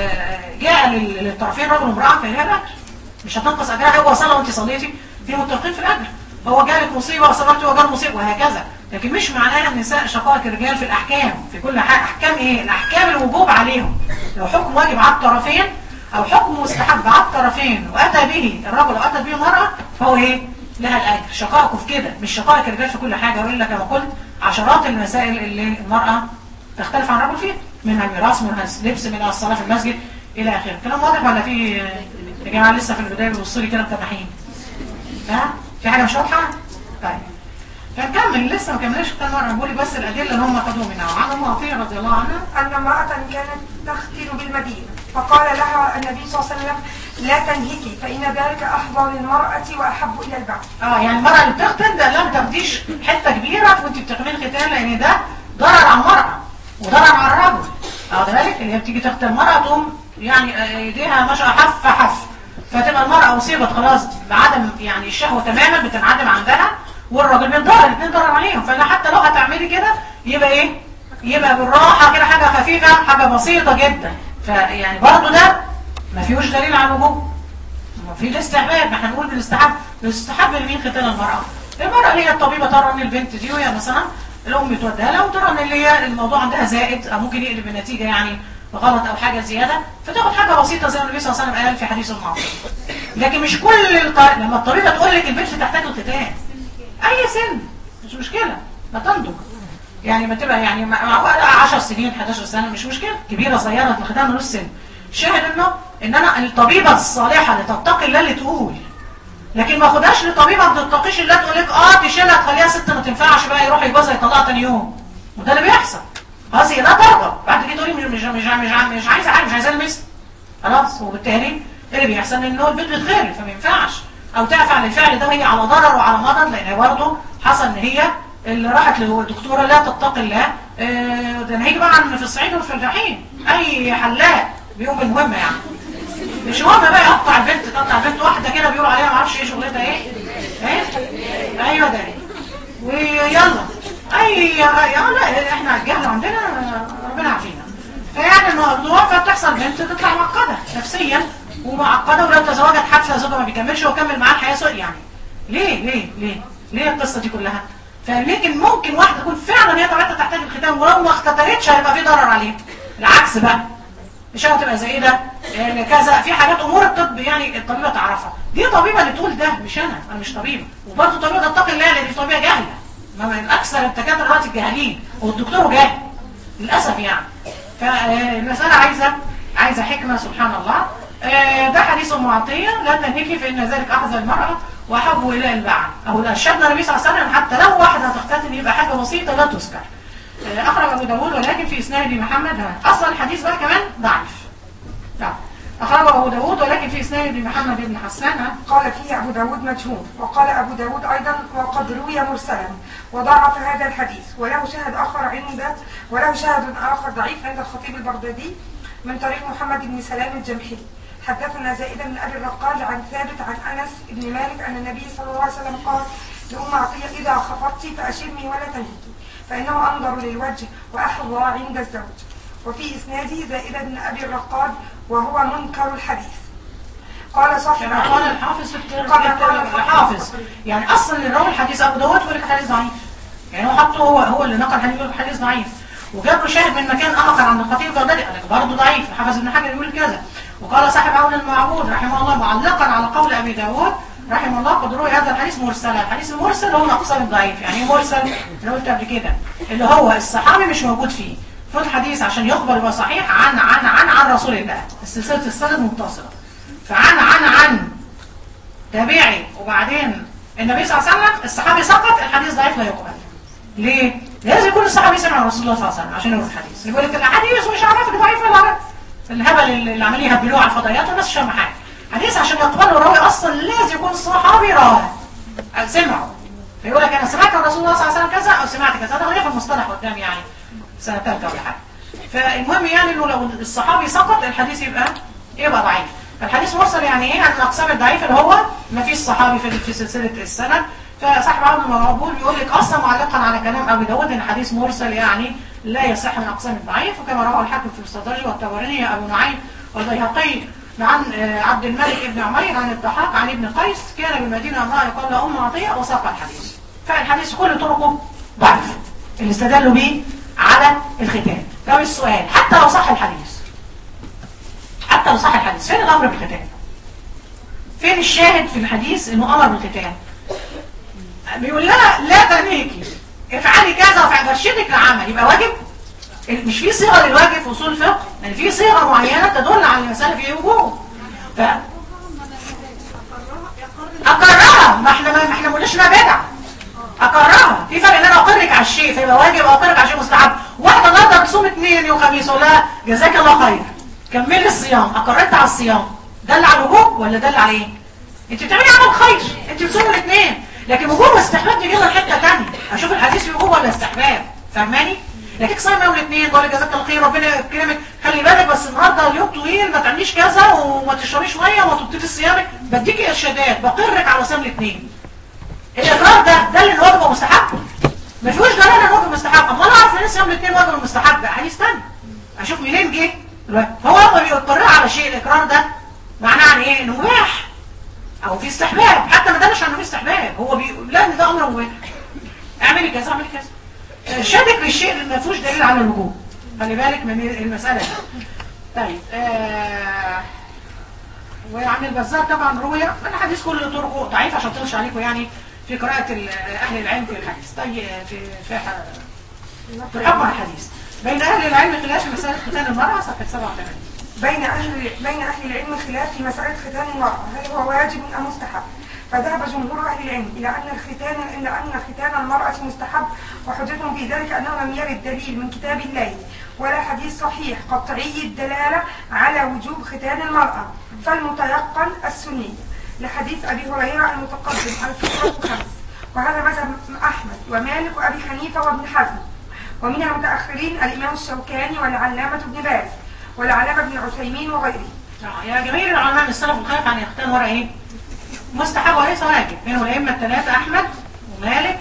جاء للطرفين رجل وامرأة فهي الاجر، مش هتنقص اجرها. هو صلى وانت صليتي في متفقين في الاجر، هو جالك مصيبه وصبرتي وجال مصيبه وهكذا. لكن مش معناها النساء شقائق الرجال في الاحكام، في كل حاجه. احكام ايه؟ الاحكام الوجوب عليهم. لو حكم واجب على الطرفين او حكم مستحب على الطرفين واتى به الرجل واتت به المراه فهو ايه؟ لها الاجر. شقائقه في كده، مش شقائق الرجال في كل حاجه. والا كما قلت عشرات المسائل اللي المراه تختلف عن الرجل فيها، منها الميراث، منها اللبس، منها الصلاه في المسجد الى اخره. كلام واضح ولا في يا جماعه لسه في البدايه بيبصوا لي كده متنحين؟ ها؟ في حاجه مش واضحه؟ طيب فنكمل، لسه ما كملناش كتاب المرأة. بقول بس الأدلة اللي هم خدوه منها. وعن أم عطية رضي الله عنها أن امرأة كانت تختل بالمدينة، فقال لها النبي صلى الله عليه وسلم لا تنهكي فإن ذلك أحظى للمرأة وأحب إلى البعض. يعني المرأة اللي بتختن ده لا تاخديش حتة كبيرة وانت بتعملي ختان، لأن ده ضرر على المرأة وضرر على الرجل. واخد بالك؟ اللي هي بتيجي تختن المرأة تقوم يعني ايديها ما شاء حف حف، فتبقى المرأة أصيبت خلاص بعدم يعني الشهوة تماما بتنعدم عندها، والراجل بيتضرر، الاثنين ضرر عليهم. فانا حتى لو هتعملي كده يبقى ايه؟ يبقى بالراحه كده، حاجه خفيفه، حاجه بسيطه جدا. فيعني برضه ده ما فيهوش دليل على الوجوب، ما في الاستحباب. ما احنا بنقول بالاستحباب. الاستحباب لمين؟ ختان المراه. المراه اللي هي الطبيبه ترى ان البنت دي وهي مثلا الام توديها لها وترى ان اللي هي الموضوع عندها زائد او ممكن يقلب النتيجه يعني غلط او حاجه زياده، فتاخد حاجه بسيطه زي ما النبي صلى الله عليه وسلم قال في حديث المعصيه. لكن مش كل لما الطبيبه تقول لك البنت تحتاج الختان اي سن مش مشكله، ما تنضج يعني، ما تبقى يعني مع 10 سنين 11 سنه مش مشكله، كبيره صغيره الختان ملوش سن. شاهد ان انا الطبيبه الصالحه اللي تتقي الله اللي تقول، لكن ما اخدهاش لطبيبه ما تتقيش الله تقول لك تشيلها تخليها ست ما تنفعش بقى يروح يجوزها يطلقها ثاني يوم، وده اللي بيحصل. خلاص هي لا ترغب، بعد كده تقولي مش عايزه حاجه، مش عايزه المثل خلاص. وبالتالي اللي بيحصل ان هو البنت بتخالف فما ينفعش، او تفعل الفعل ده وهي على ضرر وعلى مرض، لان برضه حصل ان هي اللي راحت للدكتوره لا تتقي الله. ده نهيجي بقى عن في الصعيد وفي الجحيم اي حلاق بيقوم بالمهمه يعني، مش مهم بقى يقطع البنت، تقطع البنت واحده كده بيقولوا عليها ما اعرفش ايه شغلتها ايه ايوه ده ويلا لا احنا الجهل عندنا ربنا عافينا. فيعني الموضوع فبتحصل بنت تطلع معقده نفسيا ومعقده، ولو تزوجت حادثه زوجها ما بيكملش وكمل معاه الحياه سوء يعني. ليه القصه دي كلها؟ فلكن ممكن واحده تكون فعلا هي طبيعتها تحتاج الختان، ولو ما اختتنتش هيبقى في ضرر عليها. العكس بقى مش هتبقى زي ده كذا، في حاجات امور الطب يعني الطبيبه تعرفها، دي طبيبه اللي تقول ده مش انا مش طبيبه. وبرضه طبيبه تتقي الله لان دي طبيبه جاهله، ما اكثر الدكاتره دلوقتي الجاهلين والدكتور جاهل للاسف يعني. فالمساله عايزه حكمه سبحان الله. ده حديث ام عطيه لا تنهكي فان ذلك احظى المراه واحب الى البعل، او ارشدنا النبي صلى الله عليه وسلم حتى لو واحده هتختتن يبقى حاجه بسيطه لا تذكر. اخرج ابو داود ولكن في اسناد محمد اصلا الحديث بقى كمان ضعيف. اخرج ابو داود ولكن في اسناد محمد بن حسان قال فيه ابو داود مجهول، وقال ابو داود ايضا وقد روي مرسلا وضعف هذا الحديث، وله شاهد اخر ضعيف عند الخطيب البغدادي من طريق محمد بن سلام الجمحي. حدثنا زائد بن ابي الرقاج عن ثابت عن انس بن مالك ان النبي صلى الله عليه وسلم قال لأم عطية اذا خفضت فاشرني ولا تنهكي فانه انظر للوجه واحظى عند الزوج. وفي اسناده زائد بن ابي الرقاج وهو منكر الحديث. قال صاحب قال الحافظ يعني اصلا اللي راوي الحديث ابو داود يقول لك حديث ضعيف، يعني هو حطه هو اللي نقل حديث ضعيف، وجاب له شاهد من مكان اخر عند الخطيب البغدادي قال لك برضه ضعيف. حافظ ابن حجر يقول كذا. وقال صاحب عون المعبود رحمه الله معلقا على قول ابي داود رحمه الله قد روي هذا الحديث مرسلا. الحديث المرسل هو اقصى الضعيف. يعني ايه مرسل؟ انا قلت قبل كده اللي هو الصحابي مش موجود فيه، فوت حديث عشان يقبل يبقى صحيح عن رسول الله، السلسله السند متصله. فعن تابعي وبعدين النبي صلى الله عليه وسلم، الصحابي سقط الحديث ضعيف لا يقبل. ليه؟ لازم يكون الصحابي سمع رسول الله صلى الله عليه وسلم عشان يقول الحديث. اللي يقول لك الاحاديث مش عارف ضعيف ولا لا، الهبل اللي عمالين يهبلوه على الفضائيات والناس مش فاهمه حاجه. حديث عشان يقبله الراوي اصلا لازم يكون صحابي راوي سمعه، فيقول لك انا سمعت الرسول الله صلى الله عليه وسلم كذا او سمعت كذا. ده غير في المصطلح قدام يعني سنه ثالثه ولا حاجه. فالمهم يعني انه لو الصحابي سقط الحديث يبقى ضعيف. الحديث مرسل يعني ايه؟ عن الاقسام الضعيفه اللي هو ما فيش صحابي في سلسله السند. فصاحب عون المقبول بيقول لك اصلا معلقا على كلام ابي داود ان الحديث مرسل يعني لا يصح من اقسام الضعيف، وكما رواه الحاكم في المستدرج والطبراني ابو نعيم والبيهقي عن عبد الملك بن عمير عن الضحاك عن ابن قيس كان بالمدينه امراه يقال لها ام عطيه وساق الحديث. فالحديث كل طرقه ضعيف اللي استدلوا به على الختان. ده السؤال حتى لو صح الحديث، حتى لو صح الحديث فين الامر بالختان؟ فين الشاهد في الحديث انه امر بالختان؟ بيقول لها لا تنهيكي افعلي كذا وافعلي برشدك لعمل، يبقى واجب؟ مش في صيغه للواجب في اصول الفقه، يعني في صيغه معينه تدل على المساله في وجوب. اقرها، ما احنا ما قلناش انها بدعه. اقرها، في فرق ان انا اقرك على الشيء فيبقى واجب او اقرك على شيء مستحب. واحده النهارده تصوم 2 يوم خميس ولا جزاك الله خير كملي الصيام، اقررت على الصيام، دل على الوجوب ولا دل على ايه؟ انت بتعملي عمل خير، انت بتصومي الاثنين، لكن وجوب واستحباب دي جوه حته ثانيه. اشوف الحديث في وجوب ولا استحباب، فاهماني؟ لكن صايم يوم الاثنين بقول لك جزاك الله خير ربنا يكرمك، خلي بالك بس النهارده اليوم طويل ما تعمليش كذا وما تشربيش ميه وما تبطليش صيامك، بديكي ارشادات بقرك على صيام الاثنين. الاقرار ده اللي الواجب ومستحب، ما فيهوش دلاله الواجب مستحب. امال اعرف ان صيام الاثنين واجب ومستحب حديث ثاني، اشوف منين جه هو لما بيقرر على شيء الاقرار ده معناه عن ايه؟ انه مباح او في استحباب، حتى ما دلش انه في استحباب، هو لا ان ده امر مباح، اعملي كذا اعملي كذا. شادك للشيء اللي ما فيهوش دليل على الوجوب، خلي بالك من المساله دي. طيب وعن البزار طبعا روي الحديث كله طرقه ضعيف عشان تنشر عليكم يعني في قراءه اهل العلم في الحديث. طيب في حكم الحديث بين اهل العلم خلاف في مساله ختان المراه صفحه 87. بين أهل العلم خلاف في مسألة ختان المرأة هل هو واجب أم مستحب؟ فذهب جمهور أهل العلم إلى أن ختان المرأة مستحب، وحجتهم في ذلك أنه لم يرد دليل من كتاب الله ولا حديث صحيح قطعي الدلالة على وجوب ختان المرأة، فالمتيقن السنية لحديث أبي هريرة المتقدم الفطرة 5، وهذا مذهب أحمد ومالك وأبي حنيفة وابن حزم، ومن المتأخرين الإمام الشوكاني والعلامة ابن باز والعلامة ابن عثيمين وغيره. يا جماهير العلماء من السلف الخلف عن يختان ورا ايه؟ مستحب وليس واجب، منهم الائمه الثلاثه احمد ومالك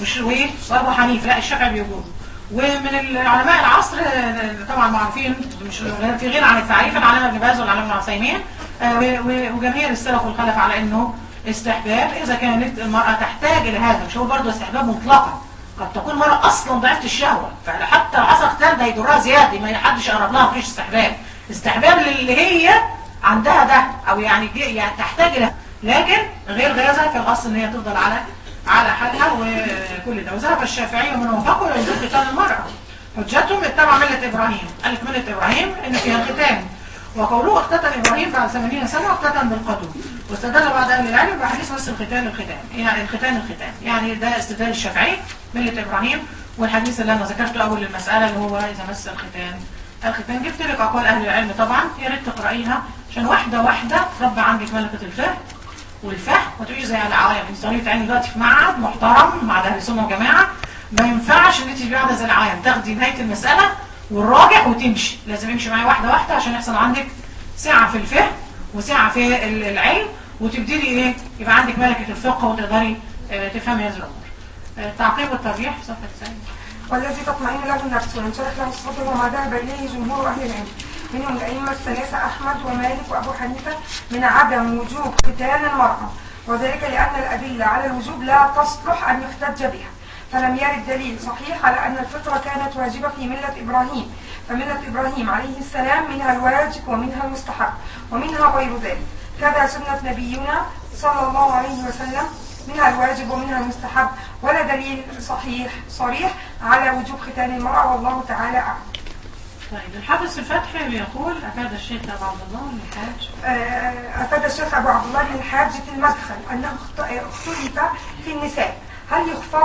وابو حنيفه، لا الشافعي بيقول. ومن العلماء العصر طبعا معروفين مش في غير عن التعريف العلامه ابن باز والعلامه ابن عثيمين وجماهير السلف الخلف على انه استحباب اذا كانت المراه تحتاج الى هذا، مش هو برضه استحباب مطلقا، قد تكون المراه اصلا ضعيفه الشهوه فحتى لو حصل ختان ده يضرها زياده، ما حدش يقرب لها، مفيش استحباب للي هي عندها ده او يعني تحتاج الى، لكن غير غازها في الاصل ان هي تفضل على حالها وكل ده. وذهب الشافعي ومن وافقه يجوز ختان المراه، حجتهم اتبع مله ابراهيم، قالت مله ابراهيم ان فيها الختان، وقوله اختتن ابراهيم بعد 80 سنه واختتن بالقدوم، واستدل بعد اهل العلم بحديث نص الختان يعني الختان يعني ده استدلال الشافعي مله ابراهيم، والحديث اللي انا ذكرته اول المساله اللي هو اذا مس الختان. جبت لك اقوال اهل العلم طبعا، يا ريت تقرايها عشان واحده ربى عندك ملكه الفهم والفهم وتقولي زي العوام. انت طريقه عيني دلوقتي في معهد محترم مع اهل السنه والجماعه، ما ينفعش ان انت تبقي قاعده زي العوام تاخدي نهايه المساله والراجح وتمشي، لازم يمشي معايا واحده عشان يحصل عندك سعه في الفهم وسعه في العلم، وتبتدي ايه يبقى عندك ملكه الفقه وتقدري تفهمي هذه الامور. تعقيب والترجيح صفحه 90. والذي تطمئن له النفس وينشرح له الصدر وما ذهب اليه جمهور اهل العلم منهم الائمه الثلاثه احمد ومالك وابو حنيفه من عدم وجوب ختان المراه، وذلك لان الادله على الوجوب لا تصلح ان يحتج بها، فلم يرد دليل صحيح على ان الفطره كانت واجبه في مله ابراهيم، فمله ابراهيم عليه السلام منها الواجب ومنها المستحب ومنها غير ذلك، كذا سنه نبينا صلى الله عليه وسلم منها الواجب ومنها المستحب، ولا دليل صريح على وجوب ختان المرأة، والله تعالى أعلم. طيب الحافظ الفتحي بيقول أفاد الشيخ أبو عبد الله بن الحاج أفاد الشيخ أبو عبد الله بن الحاج في المدخل أنه اختلف في النساء هل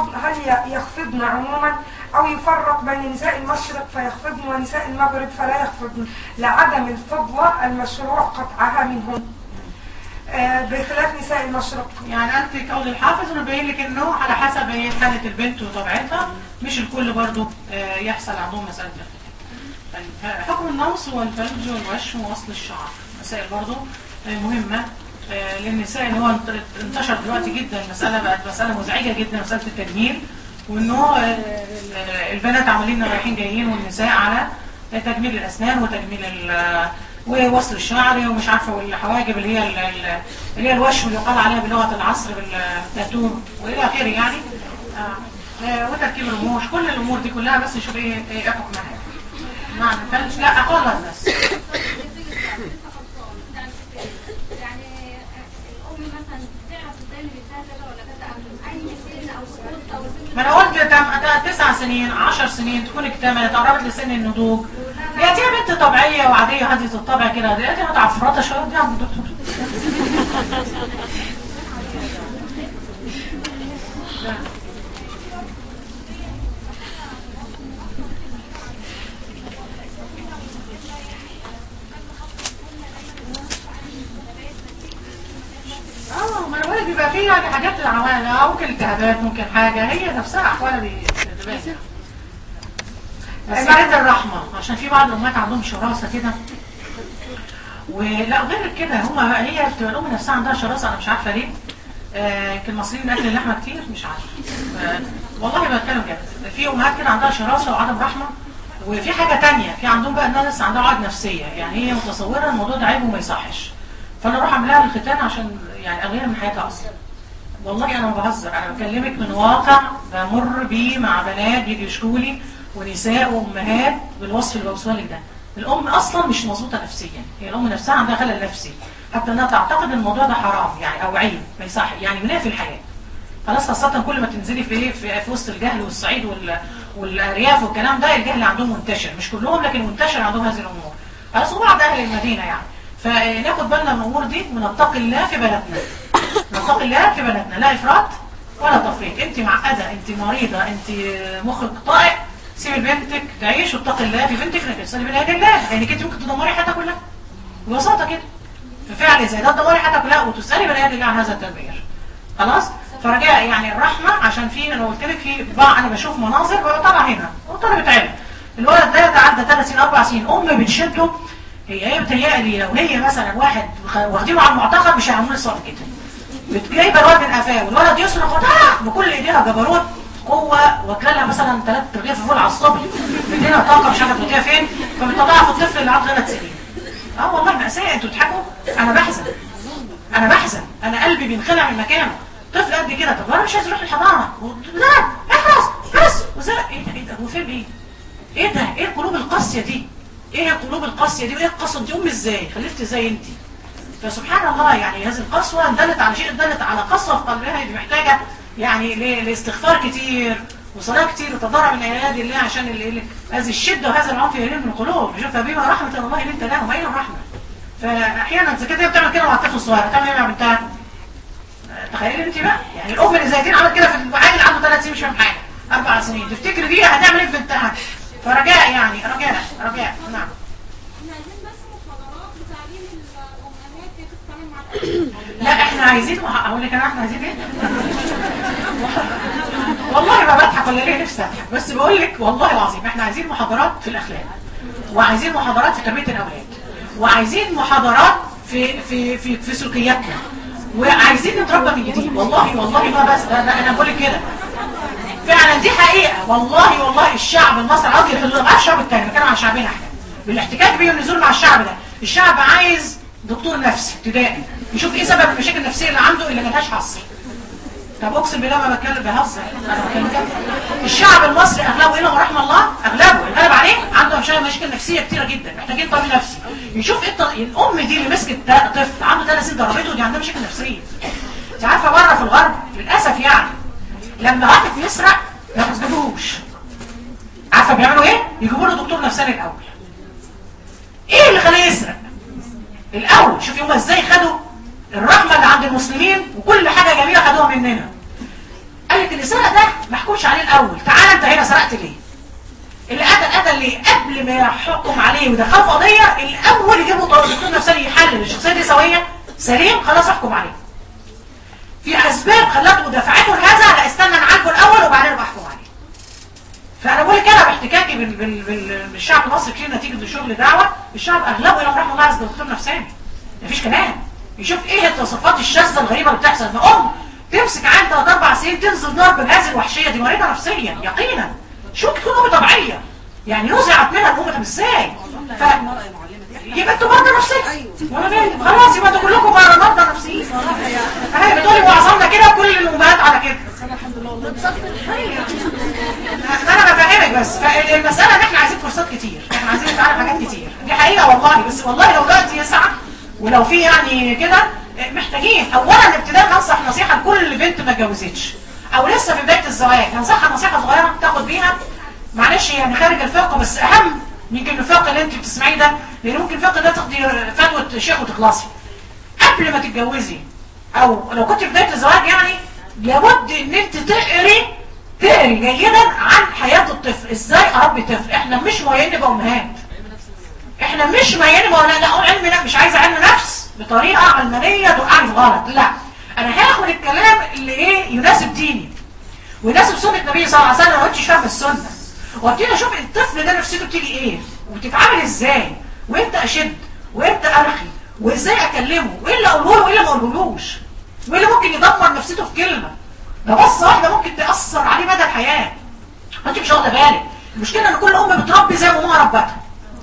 يخفضن عموما أو يفرق بين نساء المشرق فيخفضن ونساء المغرب فلا يخفضن لعدم الفضلة المشروع قطعها منهم. بخلاف نساء المشرق. يعني انت قول الحافظ انه باين لك انه على حسب هي حاله البنت وطبيعتها، مش الكل برضو يحصل عندهم مساله الختان. طيب حكم النوص والفلج والوشم ووصل الشعر مسائل برضو مهمه للنساء، اللي هو انتشر دلوقتي جدا، المساله بقت مساله مزعجه جدا، مساله التجميل، وانه البنات عمالين رايحين جايين والنساء على تجميل الاسنان وتجميل ووصل الشعر ومش عارفه والحواجب اللي هي الوشم اللي يقال عليها بلغه العصر بالتاتو والى اخره يعني، وتركيب الرموش، كل الامور دي كلها، بس نشوف ايه حكمها. معنى الفلج لا اقل بس. ما انا قلت 9 سنين 10 سنين تكون اكتملت قربت لسن النضوج، يا دي بنت طبيعيه وعاديه هذه الطبع كده، دي متعفرطه شويه دي عم دكتور. ما انا بقولك بيبقى فيه يعني حاجات العوالة، ممكن التهابات، ممكن حاجه هي نفسها احوالها بتبان. مسألة الرحمة، عشان في بعض الأمهات عندهم شراسة كده، ولا غير كده هي بتبقى الأم نفسها عندها شراسة، أنا مش عارفة ليه. يمكن المصريين أكل اللحمة كتير، مش عارفة. والله بتكلم كده، في أمهات كده عندها شراسة وعدم رحمة، وفي حاجة تانية، في عندهم بقى ناس عندها عقد نفسية، يعني هي متصورة الموضوع ده عيب وما يصحش، فأنا أروح أعمل لها الختان عشان يعني أغير من حياتها أصلا. والله أنا ما بهزر، أنا بكلمك من واقع بمر بيه مع بنات بيجي يشكوا لي ونساء وامهات بالوصف اللي بوصفه لك ده. الام اصلا مش مظبوطه نفسيا، هي الام نفسها عندها خلل نفسي، حتى انها تعتقد الموضوع ده حرام يعني او عيب ما يصح، يعني بناء في الحياه خلاص، خاصه كل ما تنزلي في وسط الجهل والصعيد والارياف والكلام ده، الجهل عندهم منتشر، مش كلهم لكن منتشر عندهم هذه الامور خلاص، وبعض اهل المدينه يعني. فناخد بالنا من الامور دي ونتقي الله في بلدنا، نتقي الله في بلدنا، لا افراط ولا تفريط. انت معقده، انت مريضه، انت مخك طائع، سيبي بنتك تعيش واتقي الله في بنتك، انك تصلي بين يدي الله، لانك انت ممكن تدمري حياتها كلها ببساطه كده، في فعل زي ده تدمري حياتها كلها وتسالي بين يدي الله عن هذا التدبير. خلاص، فرجاء يعني الرحمه، عشان في انا قلت لك في بعض انا بشوف مناظر طالعه هنا وطلبه علم، الولد ده يتعدى 3 سنين 4 سنين، ام بتشده، هي بتهيألي لو هي مثلا واحد واخدينه على المعتقد مش هيعملوا الصوت كده، جايبه الولد من قفاه والولد يصرخ بكل ايديها جبروت قوة، واكلها مثلا 3 رغيف فول على الصبح، بدينا طاقة مش عارفة توديها فين، فبتطلعها في الطفل اللي عنده 3 سنين. والله مأساة، انتوا بتضحكوا؟ انا بحزن، انا قلبي بينخلع من مكانه، طفل قد كده، طب انا مش عايز اروح الحضانة، لا احرص بس وزرق، ايه ده هو فين ايه ده، ايه القلوب القاسية دي، ايه القلوب القاسية دي، وايه القسوة دي، ام ازاي خلفت ازاي انت؟ فسبحان الله، يعني هذه القسوة دلت على شيء، دلت على قسوة في قلبها، دي محتاجة يعني لاستغفار كتير وصلاة كتير وتضرع من ايادي الله، عشان هذه الشدة وهذا العنف يلم من القلوب. شوف بما رحمة الله اللي انت لهم، اين الرحمة؟ فاحيانا اذا كانت هي بتعمل كده مع الطفل الصغير، تعمل ايه مع بنتها؟ تخيلي انت بقى، يعني الام اللي زي دي عملت كده في العيل عنده 3 سنين مش فاهم حاجة 4 سنين، تفتكري دي هتعمل ايه في بنتها؟ فرجاء يعني رجاء نعم. لا احنا عايزين اقول لك احنا عايزين ايه؟ والله ما بضحك ولا ليه نفسي اضحك، بس بقول لك والله العظيم احنا عايزين محاضرات في الاخلاق، وعايزين محاضرات في تربيه الاولاد، وعايزين محاضرات في سلوكياتنا، وعايزين نتربى من جديد. والله ما بس انا بقول لك كده فعلا، دي حقيقه والله الشعب المصري قصدي في الشعب الثاني، بتكلم عن شعبنا احنا، بالاحتكاك بيه والنزول مع الشعب ده، الشعب عايز دكتور نفسي ابتدائي يشوف ايه سبب المشاكل النفسيه اللي عنده اللي ملهاش حصر. طب اقسم بالله ما بتكلم بهزر، انا بتكلم كده. الشعب المصري اغلبه الا رحم الله، اغلبه الغالب عليه عنده مشاكل نفسيه كتيره جدا، محتاجين طبيب نفسي يشوف ايه الام دي اللي مسكت طفل عنده 3 سنين ضربته، دي عندها مشاكل نفسيه. انت عارفه بره في الغرب للاسف يعني لما واحد يسرق ما بيسجنوش، عارفه بيعملوا ايه؟ يجيبوا له دكتور نفساني الاول. ايه اللي خلاه يسرق الاول؟ شوفي هما ازاي خدوا الرحمه اللي عند المسلمين وكل حاجه جميله خدوها مننا. قال لك اللي سرق ده ما حكمش عليه الاول، تعالى انت هنا سرقت ليه؟ اللي قتل ليه؟ قبل ما يحكم عليه ويدخله في قضيه الاول يجيبوا دكتور نفساني يحلل الشخصيه دي سويه سليم خلاص احكم عليه. في اسباب خلته ودفعته لهذا، لا استنى نعالجه الاول وبعدين ابقى احكم عليه. فانا بقول لك انا باحتكاكي بالشعب المصري كتير نتيجه شغل دعوه، الشعب اغلبه الى رحمه الله عز وجل دكتور نفساني. مفيش كلام. يشوف ايه التصرفات الشاذه الغريبه اللي بتحصل. ما تمسك عيل 3 4 سنين تنزل ضرب بهذه الوحشيه دي، مريضه نفسيا يقينا. شو تكون ام طبيعيه؟ يعني نزعت منها الام. طب ازاي؟ يبقى انتوا مرضى نفسيين. خلاص يبقى انتوا كلكم مرضى نفسيين. اهي بتقولي معظمنا كده وكل الامهات على كده. الحمد لله انا بفهمك بس. فالمساله ان احنا عايزين كورسات كتير، احنا عايزين نتعلم حاجات كتير، دي حقيقه والله. بس والله لو الوقت يسع ولو في يعني كده محتاجين اولا ابتداء ننصح نصيحه لكل بنت ما اتجوزتش او لسه في بدايه الزواج. ننصحها نصيحه صغيره تاخد بيها، معلش يعني خارج الفقه بس اهم يمكن الفقه اللي انت بتسمعيه ده، لان ممكن الفقه ده تاخدي فتوى شيخ وتخلصي. قبل ما تتجوزي او لو كنت في بدايه الزواج يعني لابد ان انت تقري جيدا عن حياه الطفل، ازاي اربي طفل. احنا مش مهيئين نبقى امهات، احنا مش مهيئين نبقى لا اقول علم نفس، مش عايزه علم نفس بطريقه علمانيه توقعني في غلط. لا، انا هاخد الكلام اللي ايه يناسب ديني ويناسب سنه النبي صلى الله عليه وسلم. ما كنتش فاهم السنه وابتدي اشوف الطفل ده نفسيته بتيجي ايه وبتتعامل ازاي، وامتى اشد وامتى ارخي، وازاي اكلمه، وايه اللي اقوله له وايه اللي ما اقولهوش، وايه اللي ممكن يدمر نفسيته في كلمه. ده بصه واحده ممكن تاثر عليه مدى الحياه. انت مش واخده بالك. المشكله ان كل ام بتربي زي ما امها ربتها.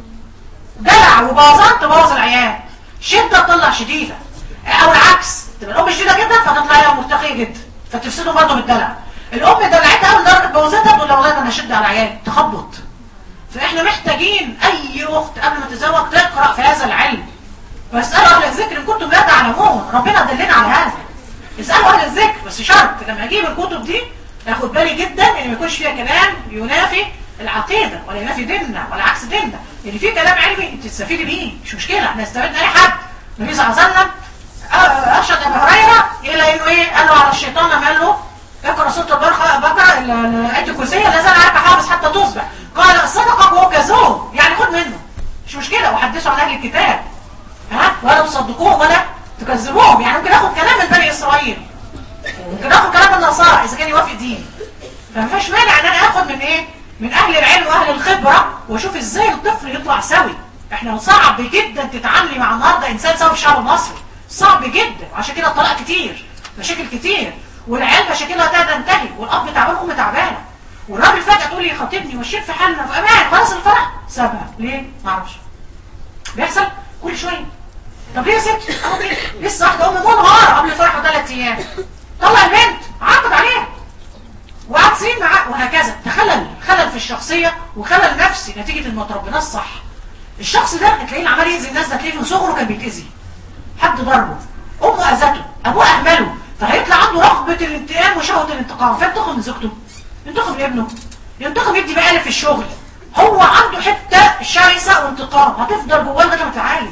دلع وبوظان تبوظ العيال، شده تطلع شديده، او العكس تبقى الام شديده جدا فتطلع هي مرتخيه جدا فتفسدهم برضه بالدلع. الام دلعتها قوي لدرجه بوظتها تقول لاولادها انا اشد على العيال تخبط. فاحنا محتاجين اي اخت قبل ما تتزوج تقرا في هذا العلم. واسالوا اهل الذكر ان كنتم لا تعلمون، ربنا دلنا على هذا. اسالوا اهل الذكر، بس شرط لما اجيب الكتب دي اخد بالي جدا ان ما يكونش فيها كلام ينافي العقيده ولا ينافي ديننا ولا عكس ديننا. يعني في كلام علمي انت تستفيدي بيه مش مشكله، احنا نستفيد اي حد. النبي صلى الله عليه وسلم ارشد ابو هريره الى انه ايه؟ قال له على الشيطان لما قال له اقرا سوره البقره الايه الكرسيه لا زال عليك حافظ حتى تصبح، قال صدقك وهو كذوب، يعني خد منه مش مشكله. وحدثوا عن اهل الكتاب ولا تصدقوهم ولا تكذبوهم. يعني ممكن اخد كلام من بني اسرائيل ممكن اخد كلام النصارى اذا كان يوافق ديني. فما فيش مانع ان انا اخد من ايه؟ من اهل العلم واهل الخبره واشوف ازاي الطفل يطلع سوي. احنا صعب جدا تتعاملي مع النهارده انسان سوي في الشعب المصري، صعب جدا. عشان كده الطلاق كتير، مشاكل كتير، والعيال مشاكلها تنتهي، والاب تعبان والام تعبانه، والراجل فجاه تقول لي خطيبني ماشيين في حالنا في امان خلاص الفرح سابها. ليه؟ ما اعرفش. بيحصل كل شويه. طب ليه يا ستي؟ لسه واحده ام منهاره قبل الفرح ب3 ايام طلع البنت عاقد عليها وقعد سنين معاه وهكذا. ده خلل في الشخصيه وخلل نفسي نتيجه ان ما تربيناش صح. الشخص ده هتلاقيه عمال يأذي الناس، ده هتلاقيه من صغره كان بيتأذي، حد ضربه، امه اذته، ابوه اهمله، فهيطلع عنده رغبه الانتقام وشهوه الانتقام. فينتقم من زوجته، ينتقم من ابنه، ينتقم يدي بقالب في الشغل. هو عنده حته شرسه وانتقام هتفضل جواه لغايه ما تتعالج.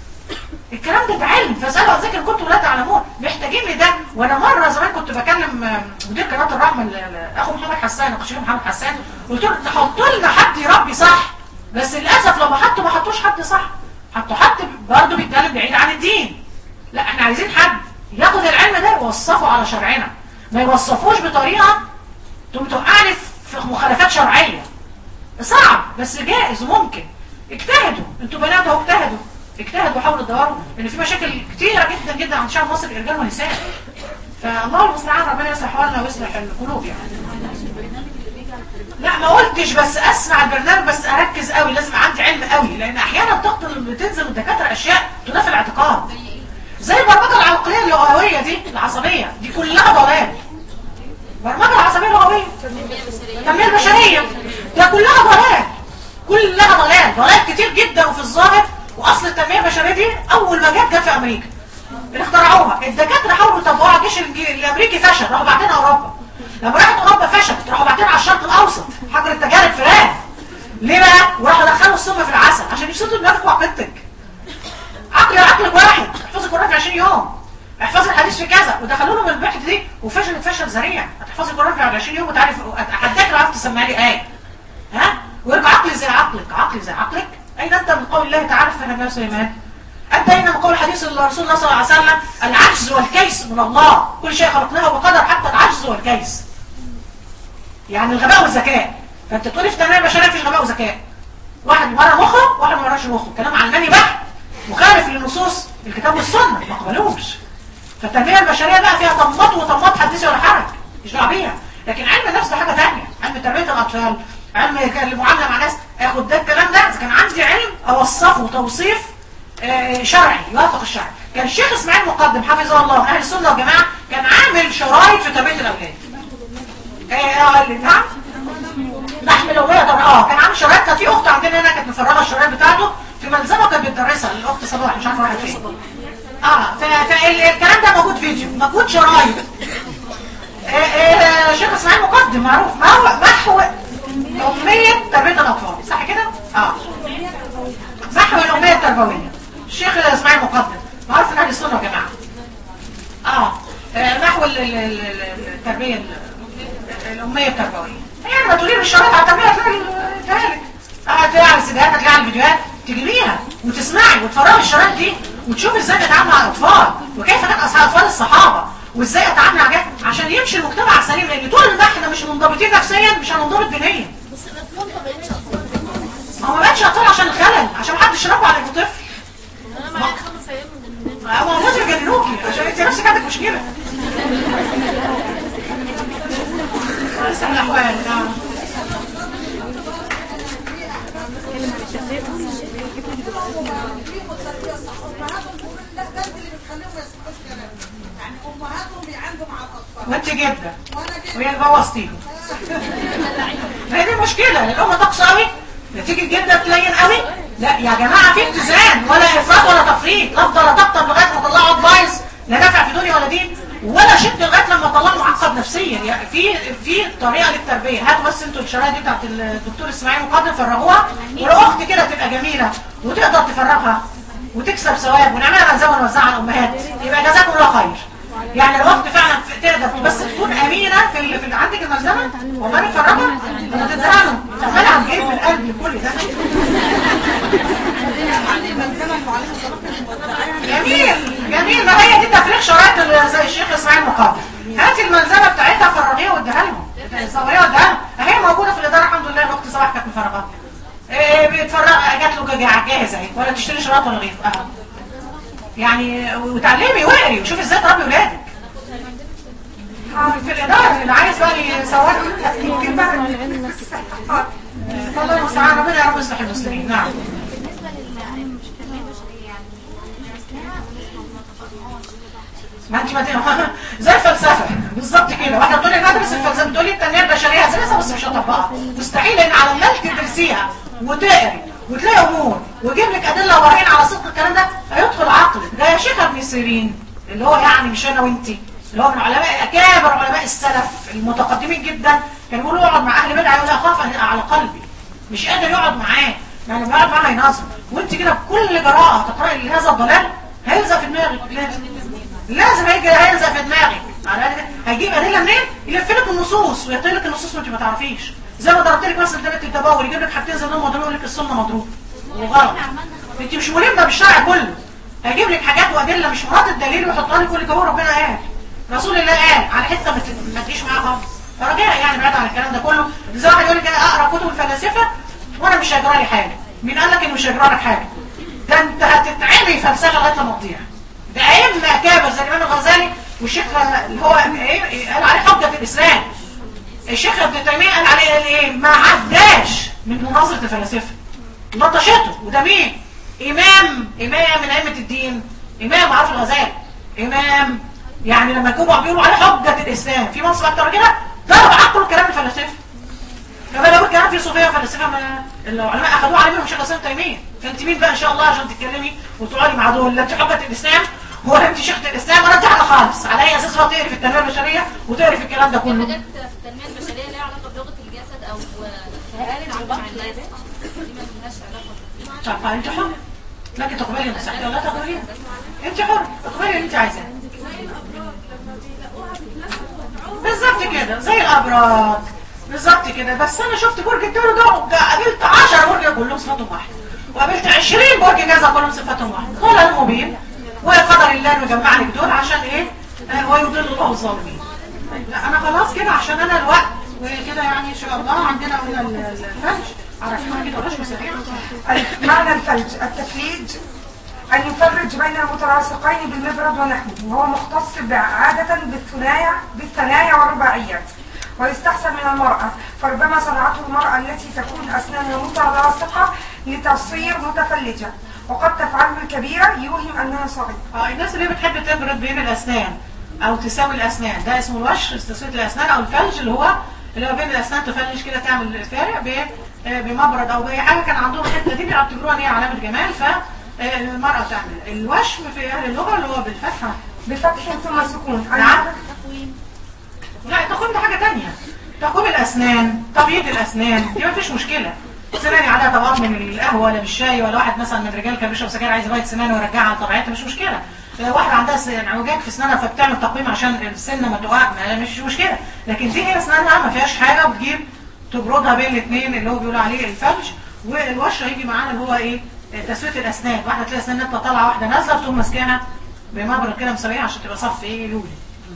الكلام ده بعلم. فاسالوا عن ذكر كنتم لا تعلمون. محتاجين لده. وانا مره زمان كنت بكلم مدير قناه الرحمه اخو محمد حسان، اخو الشيخ محمد حسان، قلت له تحطوا لنا حد يربي صح. بس للاسف لما ما حطوش حد صح، حطوا حد برضه بيتكلم بعيد عن الدين. لا احنا عايزين حد ياخد العلم ده يوصفه على شرعنا، ما يوصفوش بطريقه توقعني في مخالفات شرعيه. صعب بس جائز وممكن. اجتهدوا انتوا بنات اهو، اجتهدوا وحاولوا تدوروا ان في مشاكل كتيره جدا جدا عند شعب مصر رجال ونساء. فالله المستعان، ربنا يصلح حالنا ويصلح القلوب يعني. لا ما قلتش، بس اسمع البرنامج بس اركز قوي، لازم عندي علم قوي، لان احيانا بتنزل الدكاتره اشياء تنافي الاعتقاد. زي البرمجه العقليه اللغويه دي العصبيه دي كلها ضلال. البرمجه العصبيه اللغويه، التنميه البشريه، ده كلها ضلال، كلها ضلال كتير جدا. وفي الظاهر واصل التنميه البشريه دي اول ما جت في امريكا اللي اخترعوها. الدكاتره حاولوا يطبقوها، الجيش الامريكي فشل، راحوا باعتينها اوروبا. لما راحت اوروبا فشلت، راحوا باعتينها على الشرق الاوسط، حجر التجارب فلان. ليه بقى؟ وراحوا دخلوا السم في العسل عشان يفسدوا دماغك وعقيدتك. عقلك واحد، احفظي القران في 20 يوم، احفظي الحديث في كذا، ودخلوا لهم البحث دي وفشلت فشل ذريع. هتحفظي القران في 20 يوم وتعرف اتحداك لو عرفت تسمعي لي ايه. ويبقى عقلي زي عقلك، عقلي زي عقلك. اين انت من قول الله تعالى في نبي سليمان؟ أدينا من قول حديث الرسول الله صلى الله عليه وسلم: العجز والكيس من الله، كل شيء خلقناه بقدر حتى العجز والكيس. يعني الغباء والذكاء. فأنت تقولي في التنمية البشرية مفيش غباء وذكاء. واحد مرة مخه وواحد ما مرش مخه، كلام علماني بحت مخالف للنصوص الكتاب والسنة، ما قبلوش. فالتنمية البشرية بقى فيها طماط وطماط، حديثي ولا حرج، مش دعوة بيها. لكن علم النفس ده حاجة ثانية، علم تربية الأطفال، علم المعاملة مع ناس. اخد ده الكلام ده إذا كان عندي علم أوصفه توصيف شرعي يوافق الشرع. كان الشيخ اسماعيل مقدم حفظه الله أهل السنة والجماعة كان عامل شرايط في تربية الأولاد. نعم؟ لحم الأمية طبعا. كان عامل شرايط. كان في أخت عندنا هنا كانت مفرغة الشرايط بتاعته في ملزمة كانت بتدرسها الأخت صباح، مش عارفة راحت فين. فالكلام ده موجود فيديو، موجود شرايط. الشيخ اسماعيل مقدم معروف. ما هو محو أمية تربية الأطفال، صح كده؟ محو الأمية التربوية. الشيخ اسماعيل مقدم معروف من أهل السنة والجماعة. محو التربية الأمية التربوية. يعني ما تقولي بالشرايط على التربية هتلاقي على السيديات، هتلاقي على الفيديوهات، تجيبيها وتسمعي وتفرغي الشرايط دي وتشوفي ازاي نتعامل مع الأطفال وكيف كان أطفال الصحابة وازاي اتعامل مع عشان يمشي المجتمع سليم. لان طول ما احنا مش منضبطين نفسيا مش هننضبط دينيا. بس الاطفال ما بقتش اطفال. ما بقتش اطفال عشان الخلل، عشان محدش يربى على الطفل. انا معايا 5 ايام من هو لازم يجننوكي عشان انت نفسك عندك مشكله. اسال الاحوال. وانت جدا وهي اللي بوظتيهم. هي دي المشكله، الام تقصى قوي نتيجه جدا تلين قوي. لا يا جماعه في اتزان، ولا افراط ولا تفريط. افضل اطبطب لغايه ما اطلعه بايظ لا نافع في دنيا ولا دين، ولا شد لغايه لما اطلعه معقد نفسيا. يعني في طريقه للتربيه. هاتوا بس انتوا الشرايط دي بتاعت الدكتور اسماعيل مقدم فرغوها، ولو اخت كده تبقى جميله وتقدر تفرغها وتكسب ثواب ونعملها ملزمه ونوزعها على الامهات يبقى جزاكم الله خير. يعني الوقت فعلا تقدر بس تكون امينه في عندك الملزمه وما نفرغها وما تديها له تعملها بايه من القلب كل ده. جميل. ما هي دي تفريغ شرايط زي الشيخ اسماعيل مقدم. هاتي الملزمه بتاعتها فرغيها واديها لهم، صوريها واديها اهي موجوده في الاداره الحمد لله. الاخت صباح كانت مفرغاها بيتفرغ، جات له جاهزه اهي، ولا تشتري شرايط ولا غيره اهو. يعني وتعلمي واقري وشوفي ازاي تربي ولادك. في الاداره اللي عايز بقى يصور يمكن بقى الله المستعان. ربنا يا رب يصلح المسلمين. نعم. ما انت زي الفلسفه بالظبط كده. واحده تقول لي ندرس الفلسفه، تقول لي التنميه البشريه هدرسها بس مش هطبقها. مستحيل، لان على المال تدرسيها وتقري وتلاقي امور ويجيب لك ادله وبراهين على صدق الكلام ده هيدخل عقلك. ده يا شيخ ابن سيرين اللي هو يعني مش انا وانتي، اللي هو من علماء اكابر علماء السلف المتقدمين جدا، كان يقولوا يقعد مع اهل بدعه يقول اخاف على قلبي، مش قادر يقعد معاه. يعني لما يقعد معاه هينظم، وانت كده بكل جراءه تقراي لهذا الضلال هيلزق في دماغك. لازم هيلزق في دماغك. هيجيب ادله منين؟ يلف لك النصوص ويعطي لك النصوص وانت ما تعرفيش. زي ما ضربت لك مثلا دليل التبول، يجيب لك حاجتين زي انهم مضروب يقول لك السنه مضروب وغلط. انت مش ملمه بالشرع كله. هيجيب لك حاجات وادله مش مراد الدليل ويحطها لك ويقول لك هو ربنا قال، رسول الله قال على حته ما تجيش معاها خالص. فرجاء يعني بعد عن الكلام ده كله. زي واحد يقول لك انا اقرا كتب الفلاسفه وانا مش هيجرى لي حاجه. مين قال لك انه مش هيجرى لك حاجه؟ ده انت هتتعمي فلسفه لغايه لما تضيع. ده ائمه اكابر زي الامام الغزالي والشيخ اللي هو قال عليه حجه الاسلام. الشيخ ابن تيميه قال عليه ايه؟ ما عداش من مناظره الفلاسفه، لطشته. وده مين؟ امام من ائمه الدين، امام عارف الغزالي، امام يعني لما يكونوا بيقولوا عليه حجه الاسلام في مصر اكتر كده ضرب عقله كلام الفلاسفه. فبقى لو الكلام في صوفيه وفلاسفه العلماء اخذوه على منهم شيخ الاسلام تيميه. فانت مين بقى ان شاء الله عشان تتكلمي وتقعدي مع دول؟ لا انت حجه الاسلام ولا انت شيخه الاسلام ولا انت حاجه خالص. على اي اساس بقى تقري في التنميه البشريه وتقري في الكلام ده كله؟ حاجات في التنميه البشريه ليها علاقه بلغه الجسد او التعامل مع الناس، دي ما لهاش علاقه. طب انت حر، لكن تقبلي النصيحه ولا تقبليها. انت حر، اقبلي اللي انت عايزاه. بالظبط كده زي الابراج بالظبط كده. بس انا شفت برج الدور ده قابلت 10 برج كلهم صفاتهم واحده، وقابلت 20 برج جزا كلهم صفاتهم واحده، ضلال مبين، وقدر الله انه يجمع لك دول عشان ايه؟ ويضل الله الظالمين. لا انا خلاص كده عشان انا الوقت وكده يعني ان شاء الله عندنا قلنا الفرج عرفنا كده وش مسريع. معنى الفلج التفليج أن يفرج بين المتلاصقين بالمبرد ونحوه، وهو مختص عادة بالثنايا والرباعيات، ويستحسن من المرأة، فربما صنعته المرأة التي تكون أسنانها متلاصقة لتصير متفلجة، وقد تفعله الكبيرة يوهم أنها صغيرة. الناس اللي بتحب تبرد بين الأسنان أو تساوي الأسنان ده اسمه الوش، تسوية الأسنان، أو الفلج اللي هو بين الأسنان تفلج كده، تعمل فارق بمبرد أو بأي حاجة. كان عندهم الحتة دي بيعتبروها إن هي علامة جمال، فالمرأة تعمل الوشم في أهل اللغة اللي هو بالفتحة بفتح ثم سكون. نعم. لا تقوم ده حاجة تانية، تقوم الأسنان، تبييض الأسنان دي مفيش مشكلة. سناني عليها طبقات من القهوة ولا بالشاي، ولا واحد مثلا من الرجال كان بيشرب سجاير عايز يبيض سنانه ويرجعها لطبيعتها، مش مشكلة. واحدة عندها انعوجاج في سنانها فبتعمل تقويم عشان السنة ما تقع، مش مشكلة. لكن دي هي سنانها ما فيهاش حاجة، وتجيب تبردها بين الاثنين اللي هو بيقولوا عليه الفلج. والوش هيجي معانا اللي هو ايه؟ تسوية الأسنان. واحدة تلاقي سنانها طالعة، واحدة نازلة، بتقوم ماسكاها بمبرد كده مسويها عشان تبقى صف ايه لولي.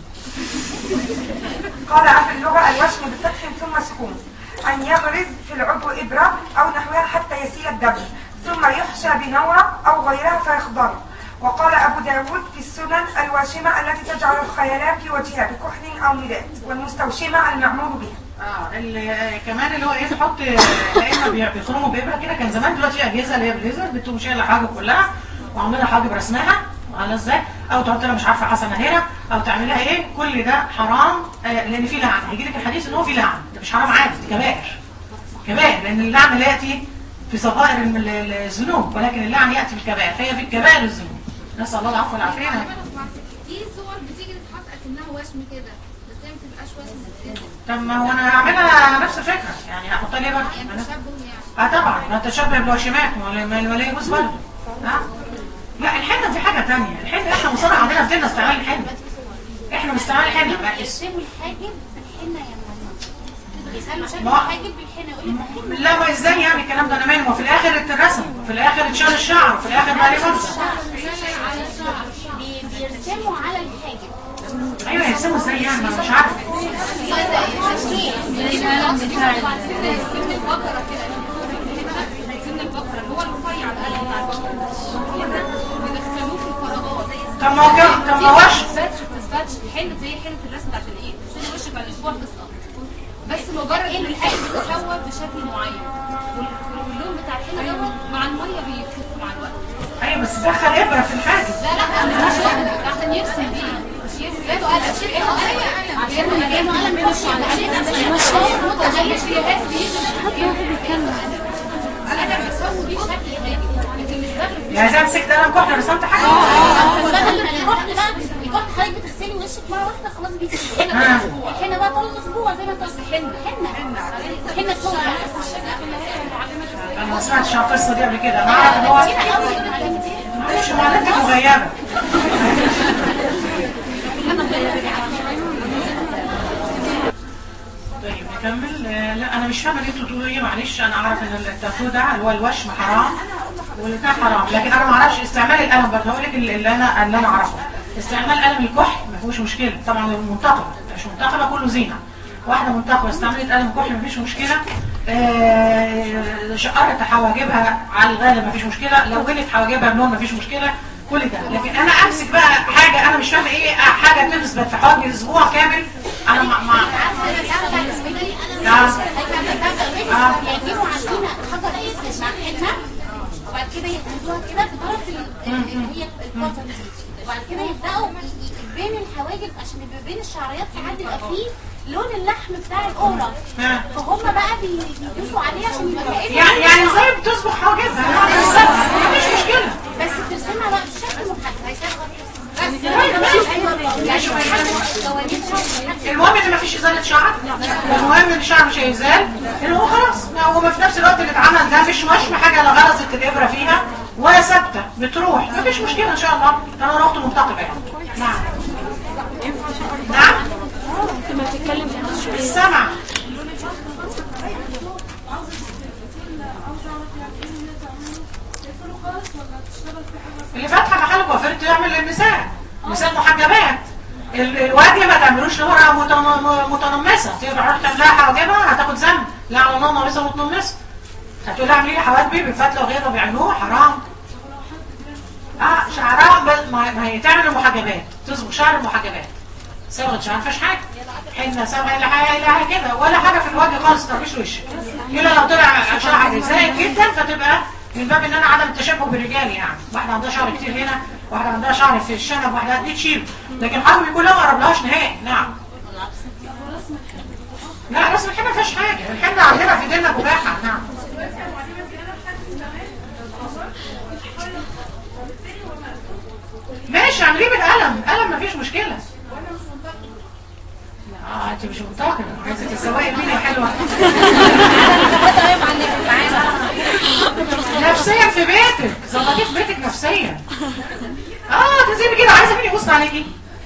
قال أهل اللغة الوشم بفتح ثم سكون، أن يغرز في العضو إبرة أو نحوها حتى يسيل الدم، ثم يحشى بنورة أو غيرها فيخضر. وقال أبو داود في السنن الواشمة التي تجعل الخيالات في وجهها بكحل أو مداد، والمستوشمة المعمول بها. كمان اللي هو ايه، تحط لأنه بيخرموا بإبرة كده. كان زمان، دلوقتي أجهزة اللي هي بالليزر بتقوم شايلة حاجة كلها وعاملة حاجة برسمها على ازاي، او تحط لها مش عارفه حسنه هنا، او تعملها ايه. كل ده حرام، لان في لعن. هيجي لك الحديث ان هو في لعن، ده مش حرام عادي، ده كبائر، لان اللعن لا ياتي في صغائر الذنوب، ولكن اللعن ياتي في الكبائر، فهي في الكبائر الذنوب. نسال الله العفو والعافيه. في صور بتيجي تتحط اكنها وشم كده، بس هي ما بتبقاش وشم. طب ما هو انا هعملها نفس الفكره، يعني هحط ليه بقى؟ يعني تشبه يعني. طبعا ما تشبه بالوشمات ولا يجوز برضه. لا الحنة دي حاجة تانية. الحنة احنا مصنع عندنا في ديننا استعمال الحنة، احنا بنستعمل الحنة بقى. يرسموا الحاجب بالحنة يا ماما، يسألوا شكل الحاجب بالحنة، يقول لك الحنة. لا ما ازاي يعني الكلام ده؟ انا مالي، وفي الاخر اترسم، وفي الاخر اتشال الشعر، وفي الاخر بقى ليه منظر. بيرسموا على الحاجب. ايوه يرسموا ازاي يعني؟ انا مش عارفه. طب ما هوش تثبتش الحنة زي حنة الرسم بتاعت الايه؟ تغسلي وشك بعد اسبوع تسقط، بس مجرد ان الحاجة بتتسوى بشكل معين، واللون بتاع الحنة دوت مع المية بيخف مع الوقت. ايوه بس دخل ابره في الحاجب. لا مش ده عشان يرسم بيه، مش يرسم بيه قلم. عشان قلم من الشعر، انا بسوي بيه شكل الحاجة، لكن مش بغرف. يعني زي مسكت قلم كحل رسمت حاجه. بدل الكحل بقى، الكحل حضرتك بتغسلي وشك مرة واحدة خلاص بيتغسل. الحنة بقى طول الاسبوع زي ما انت قلت. حنة صوت. انا ما سمعتش عن القصه دي قبل كده. انا عارف ان هو معلش معلوماتك مغيبه. طيب نكمل. لا انا مش فاهمه اللي انتوا بتقولوا ايه، معلش. انا اعرف ان التاتو ده اللي هو الوشم حرام والبتاع حرام، لكن انا ما اعرفش استعمال القلم. برضه هقول لك اللي انا اعرفه، استعمال قلم الكحل ما فيهوش مشكله. طبعا المنتقبه مش منتقبه كله زينه، واحده منتقبه استعملت قلم كحل ما فيش مشكله. شقرت حواجبها على الغالب ما فيش مشكله، لونت حواجبها بلون ما فيش مشكله، كل ده. لكن انا امسك بقى حاجه انا مش فاهمه ايه، حاجه تثبت في حواجبي اسبوع كامل، انا مع يجيبوا عندنا حجر اسود مع حنة، وبعد كده يخلوها كده بطرف هي الفترة دي، وبعد كده يبدأوا بين الحواجب عشان يبقى بين الشعريات ساعات يبقى فيه لون اللحم بتاع القورة، فهم بقى بيدوسوا عليه عشان يبقى كأنه يعني زي بتصبح حواجبها مفيش مشكلة، بس ترسمها بقى بشكل محدد. المهم ان مفيش ازالة شعر، المهم ان الشعر مش هيزال، ان هو خلاص هو في نفس الوقت اللي اتعمل ده مش حاجة لا غرزت الابرة فيها ولا ثابتة بتروح، مفيش مشكلة ان شاء الله. انا رحت منتقبة يعني. نعم نعم السمع. اللي فاتحه محل كوافير تعمل للنساء، نساء محجبات. الوجه ما تعملوش لمرأة متنمسة، تروح تعملها حواجبها هتاخد ذنب، لا على الله نمسة متنمسة. هتقول لها اعملي لي حواجبي بالفتله وغيره بيعملوه حرام. شعرها ما هي تعمل المحجبات، تصبغ شعر المحجبات. صبغه شعر ما فيهاش حاجه، حنه صبغه لا حاجه كده ولا حاجه في الوجه خالص، ما تعمليش وشك. الا لو طلع شعر زايد جدا فتبقى من باب ان انا عدم التشبه بالرجال يعني. واحده عندها شعر كتير هنا، واحده عندها شعر في الشنب، واحده دي تشيل، لكن حاجه بيكون لها ما قربلهاش نهائي. نعم. لا رسم الحنه ما فيهاش حاجه، الحنه عندنا في ديننا مباحه. نعم. ماشي اعمليه بالقلم، قلم مفيش مشكلة. انت مش منتقدة، عايزة تسوقي الدنيا حلوة. نفسيا في بيتك، ظبطيه في بيتك نفسيا. تسيبي كده، عايزة مين يبص عليكي؟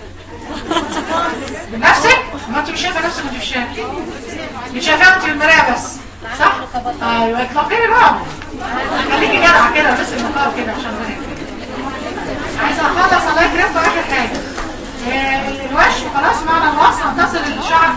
بنفسك؟ ما انت مش شايفة نفسك وانت في الشارع. مش شايفاها انت في المراية بس. صح؟ ايوه اطلقيني بقى. خليكي جدعة كده بس المقام كده عشان غيرك. عايزة اخلص الله يكرمكم اخر حاجة. الوش خلاص معنا الوصل هتصل الشعر.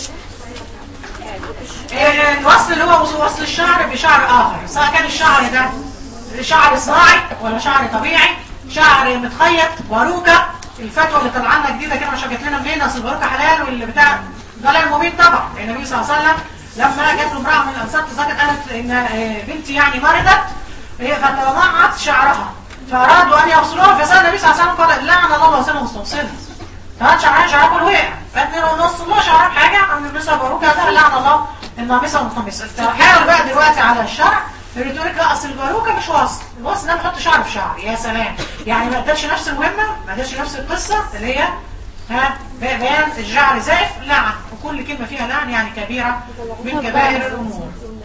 الوصل اللي هو وصل الشعر بشعر اخر، سواء كان الشعر ده شعر صناعي ولا شعر طبيعي، شعر متخيط، باروكة. الفتوى اللي طلع لنا جديدة كده مش جات لنا منين، اصل الباروكة حلال واللي بتاع ضلال مبين طبعا. النبي صلى الله عليه وسلم لما جات له امرأة من الانصار تزكت قالت ان بنتي يعني مرضت فتضاعت شعرها فأرادوا أن يوصلوها، فسأل النبي صلى الله عليه وسلم قال لعن الله وسلم مستوصلة. فهات شعرها كله وقع، فاتنين ونص الله شعرها بحاجة عن النساء باروكة ده لعن الله النامسة والمتنمسة. تحاول بقى دلوقتي على الشعر اللي تقول لك لا اصل الباروكة مش وصل، الوصل ده بحط شعر في شعر. يا سلام، يعني ما ادتش نفس المهمة، ما ادتش نفس القصة اللي هي بيان الشعر زائف لعن، وكل كلمة فيها لعن يعني كبيرة من كبائر الأمور.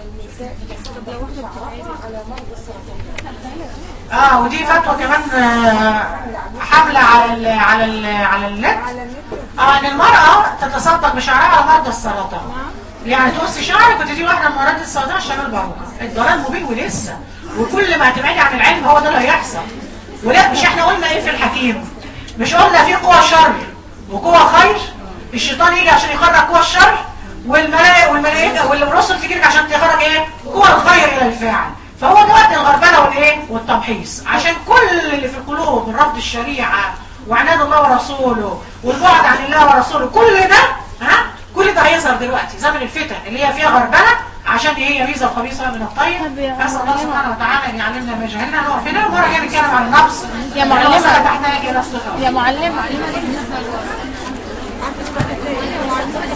ودي فتوى كمان حملة على النت، ان المرأة تتصدق بشعرها على مرضى السرطان. يعني تقصي شعرك وتدي واحدة من مرضى السرطان عشان الباروكة. الضلال مبين ولسه، وكل ما تبعدي عن العلم هو ده اللي هيحصل. ولا مش احنا قلنا ايه في الحكيم؟ مش قلنا في قوى شر وقوى خير؟ الشيطان يجي عشان يخرج قوى الشر، والملائكة والرسل تجيلك عشان تخرج ايه؟ قوى الخير الى الفاعل. فهو ده وقت الغربله والايه والتمحيص، عشان كل اللي في القلوب من رفض الشريعه وعناد الله ورسوله والبعد عن الله ورسوله، كل ده كل ده هيظهر دلوقتي زمن الفتن اللي هي فيها غربله، عشان هي ميزه وخبيثه من الطيب. اسال الله سبحانه وتعالى ان يعلمنا ما جهلنا. نقف هنا ومره جايه نتكلم عن النقص يا معلمه تحتاج الى استقامه. يا معلمه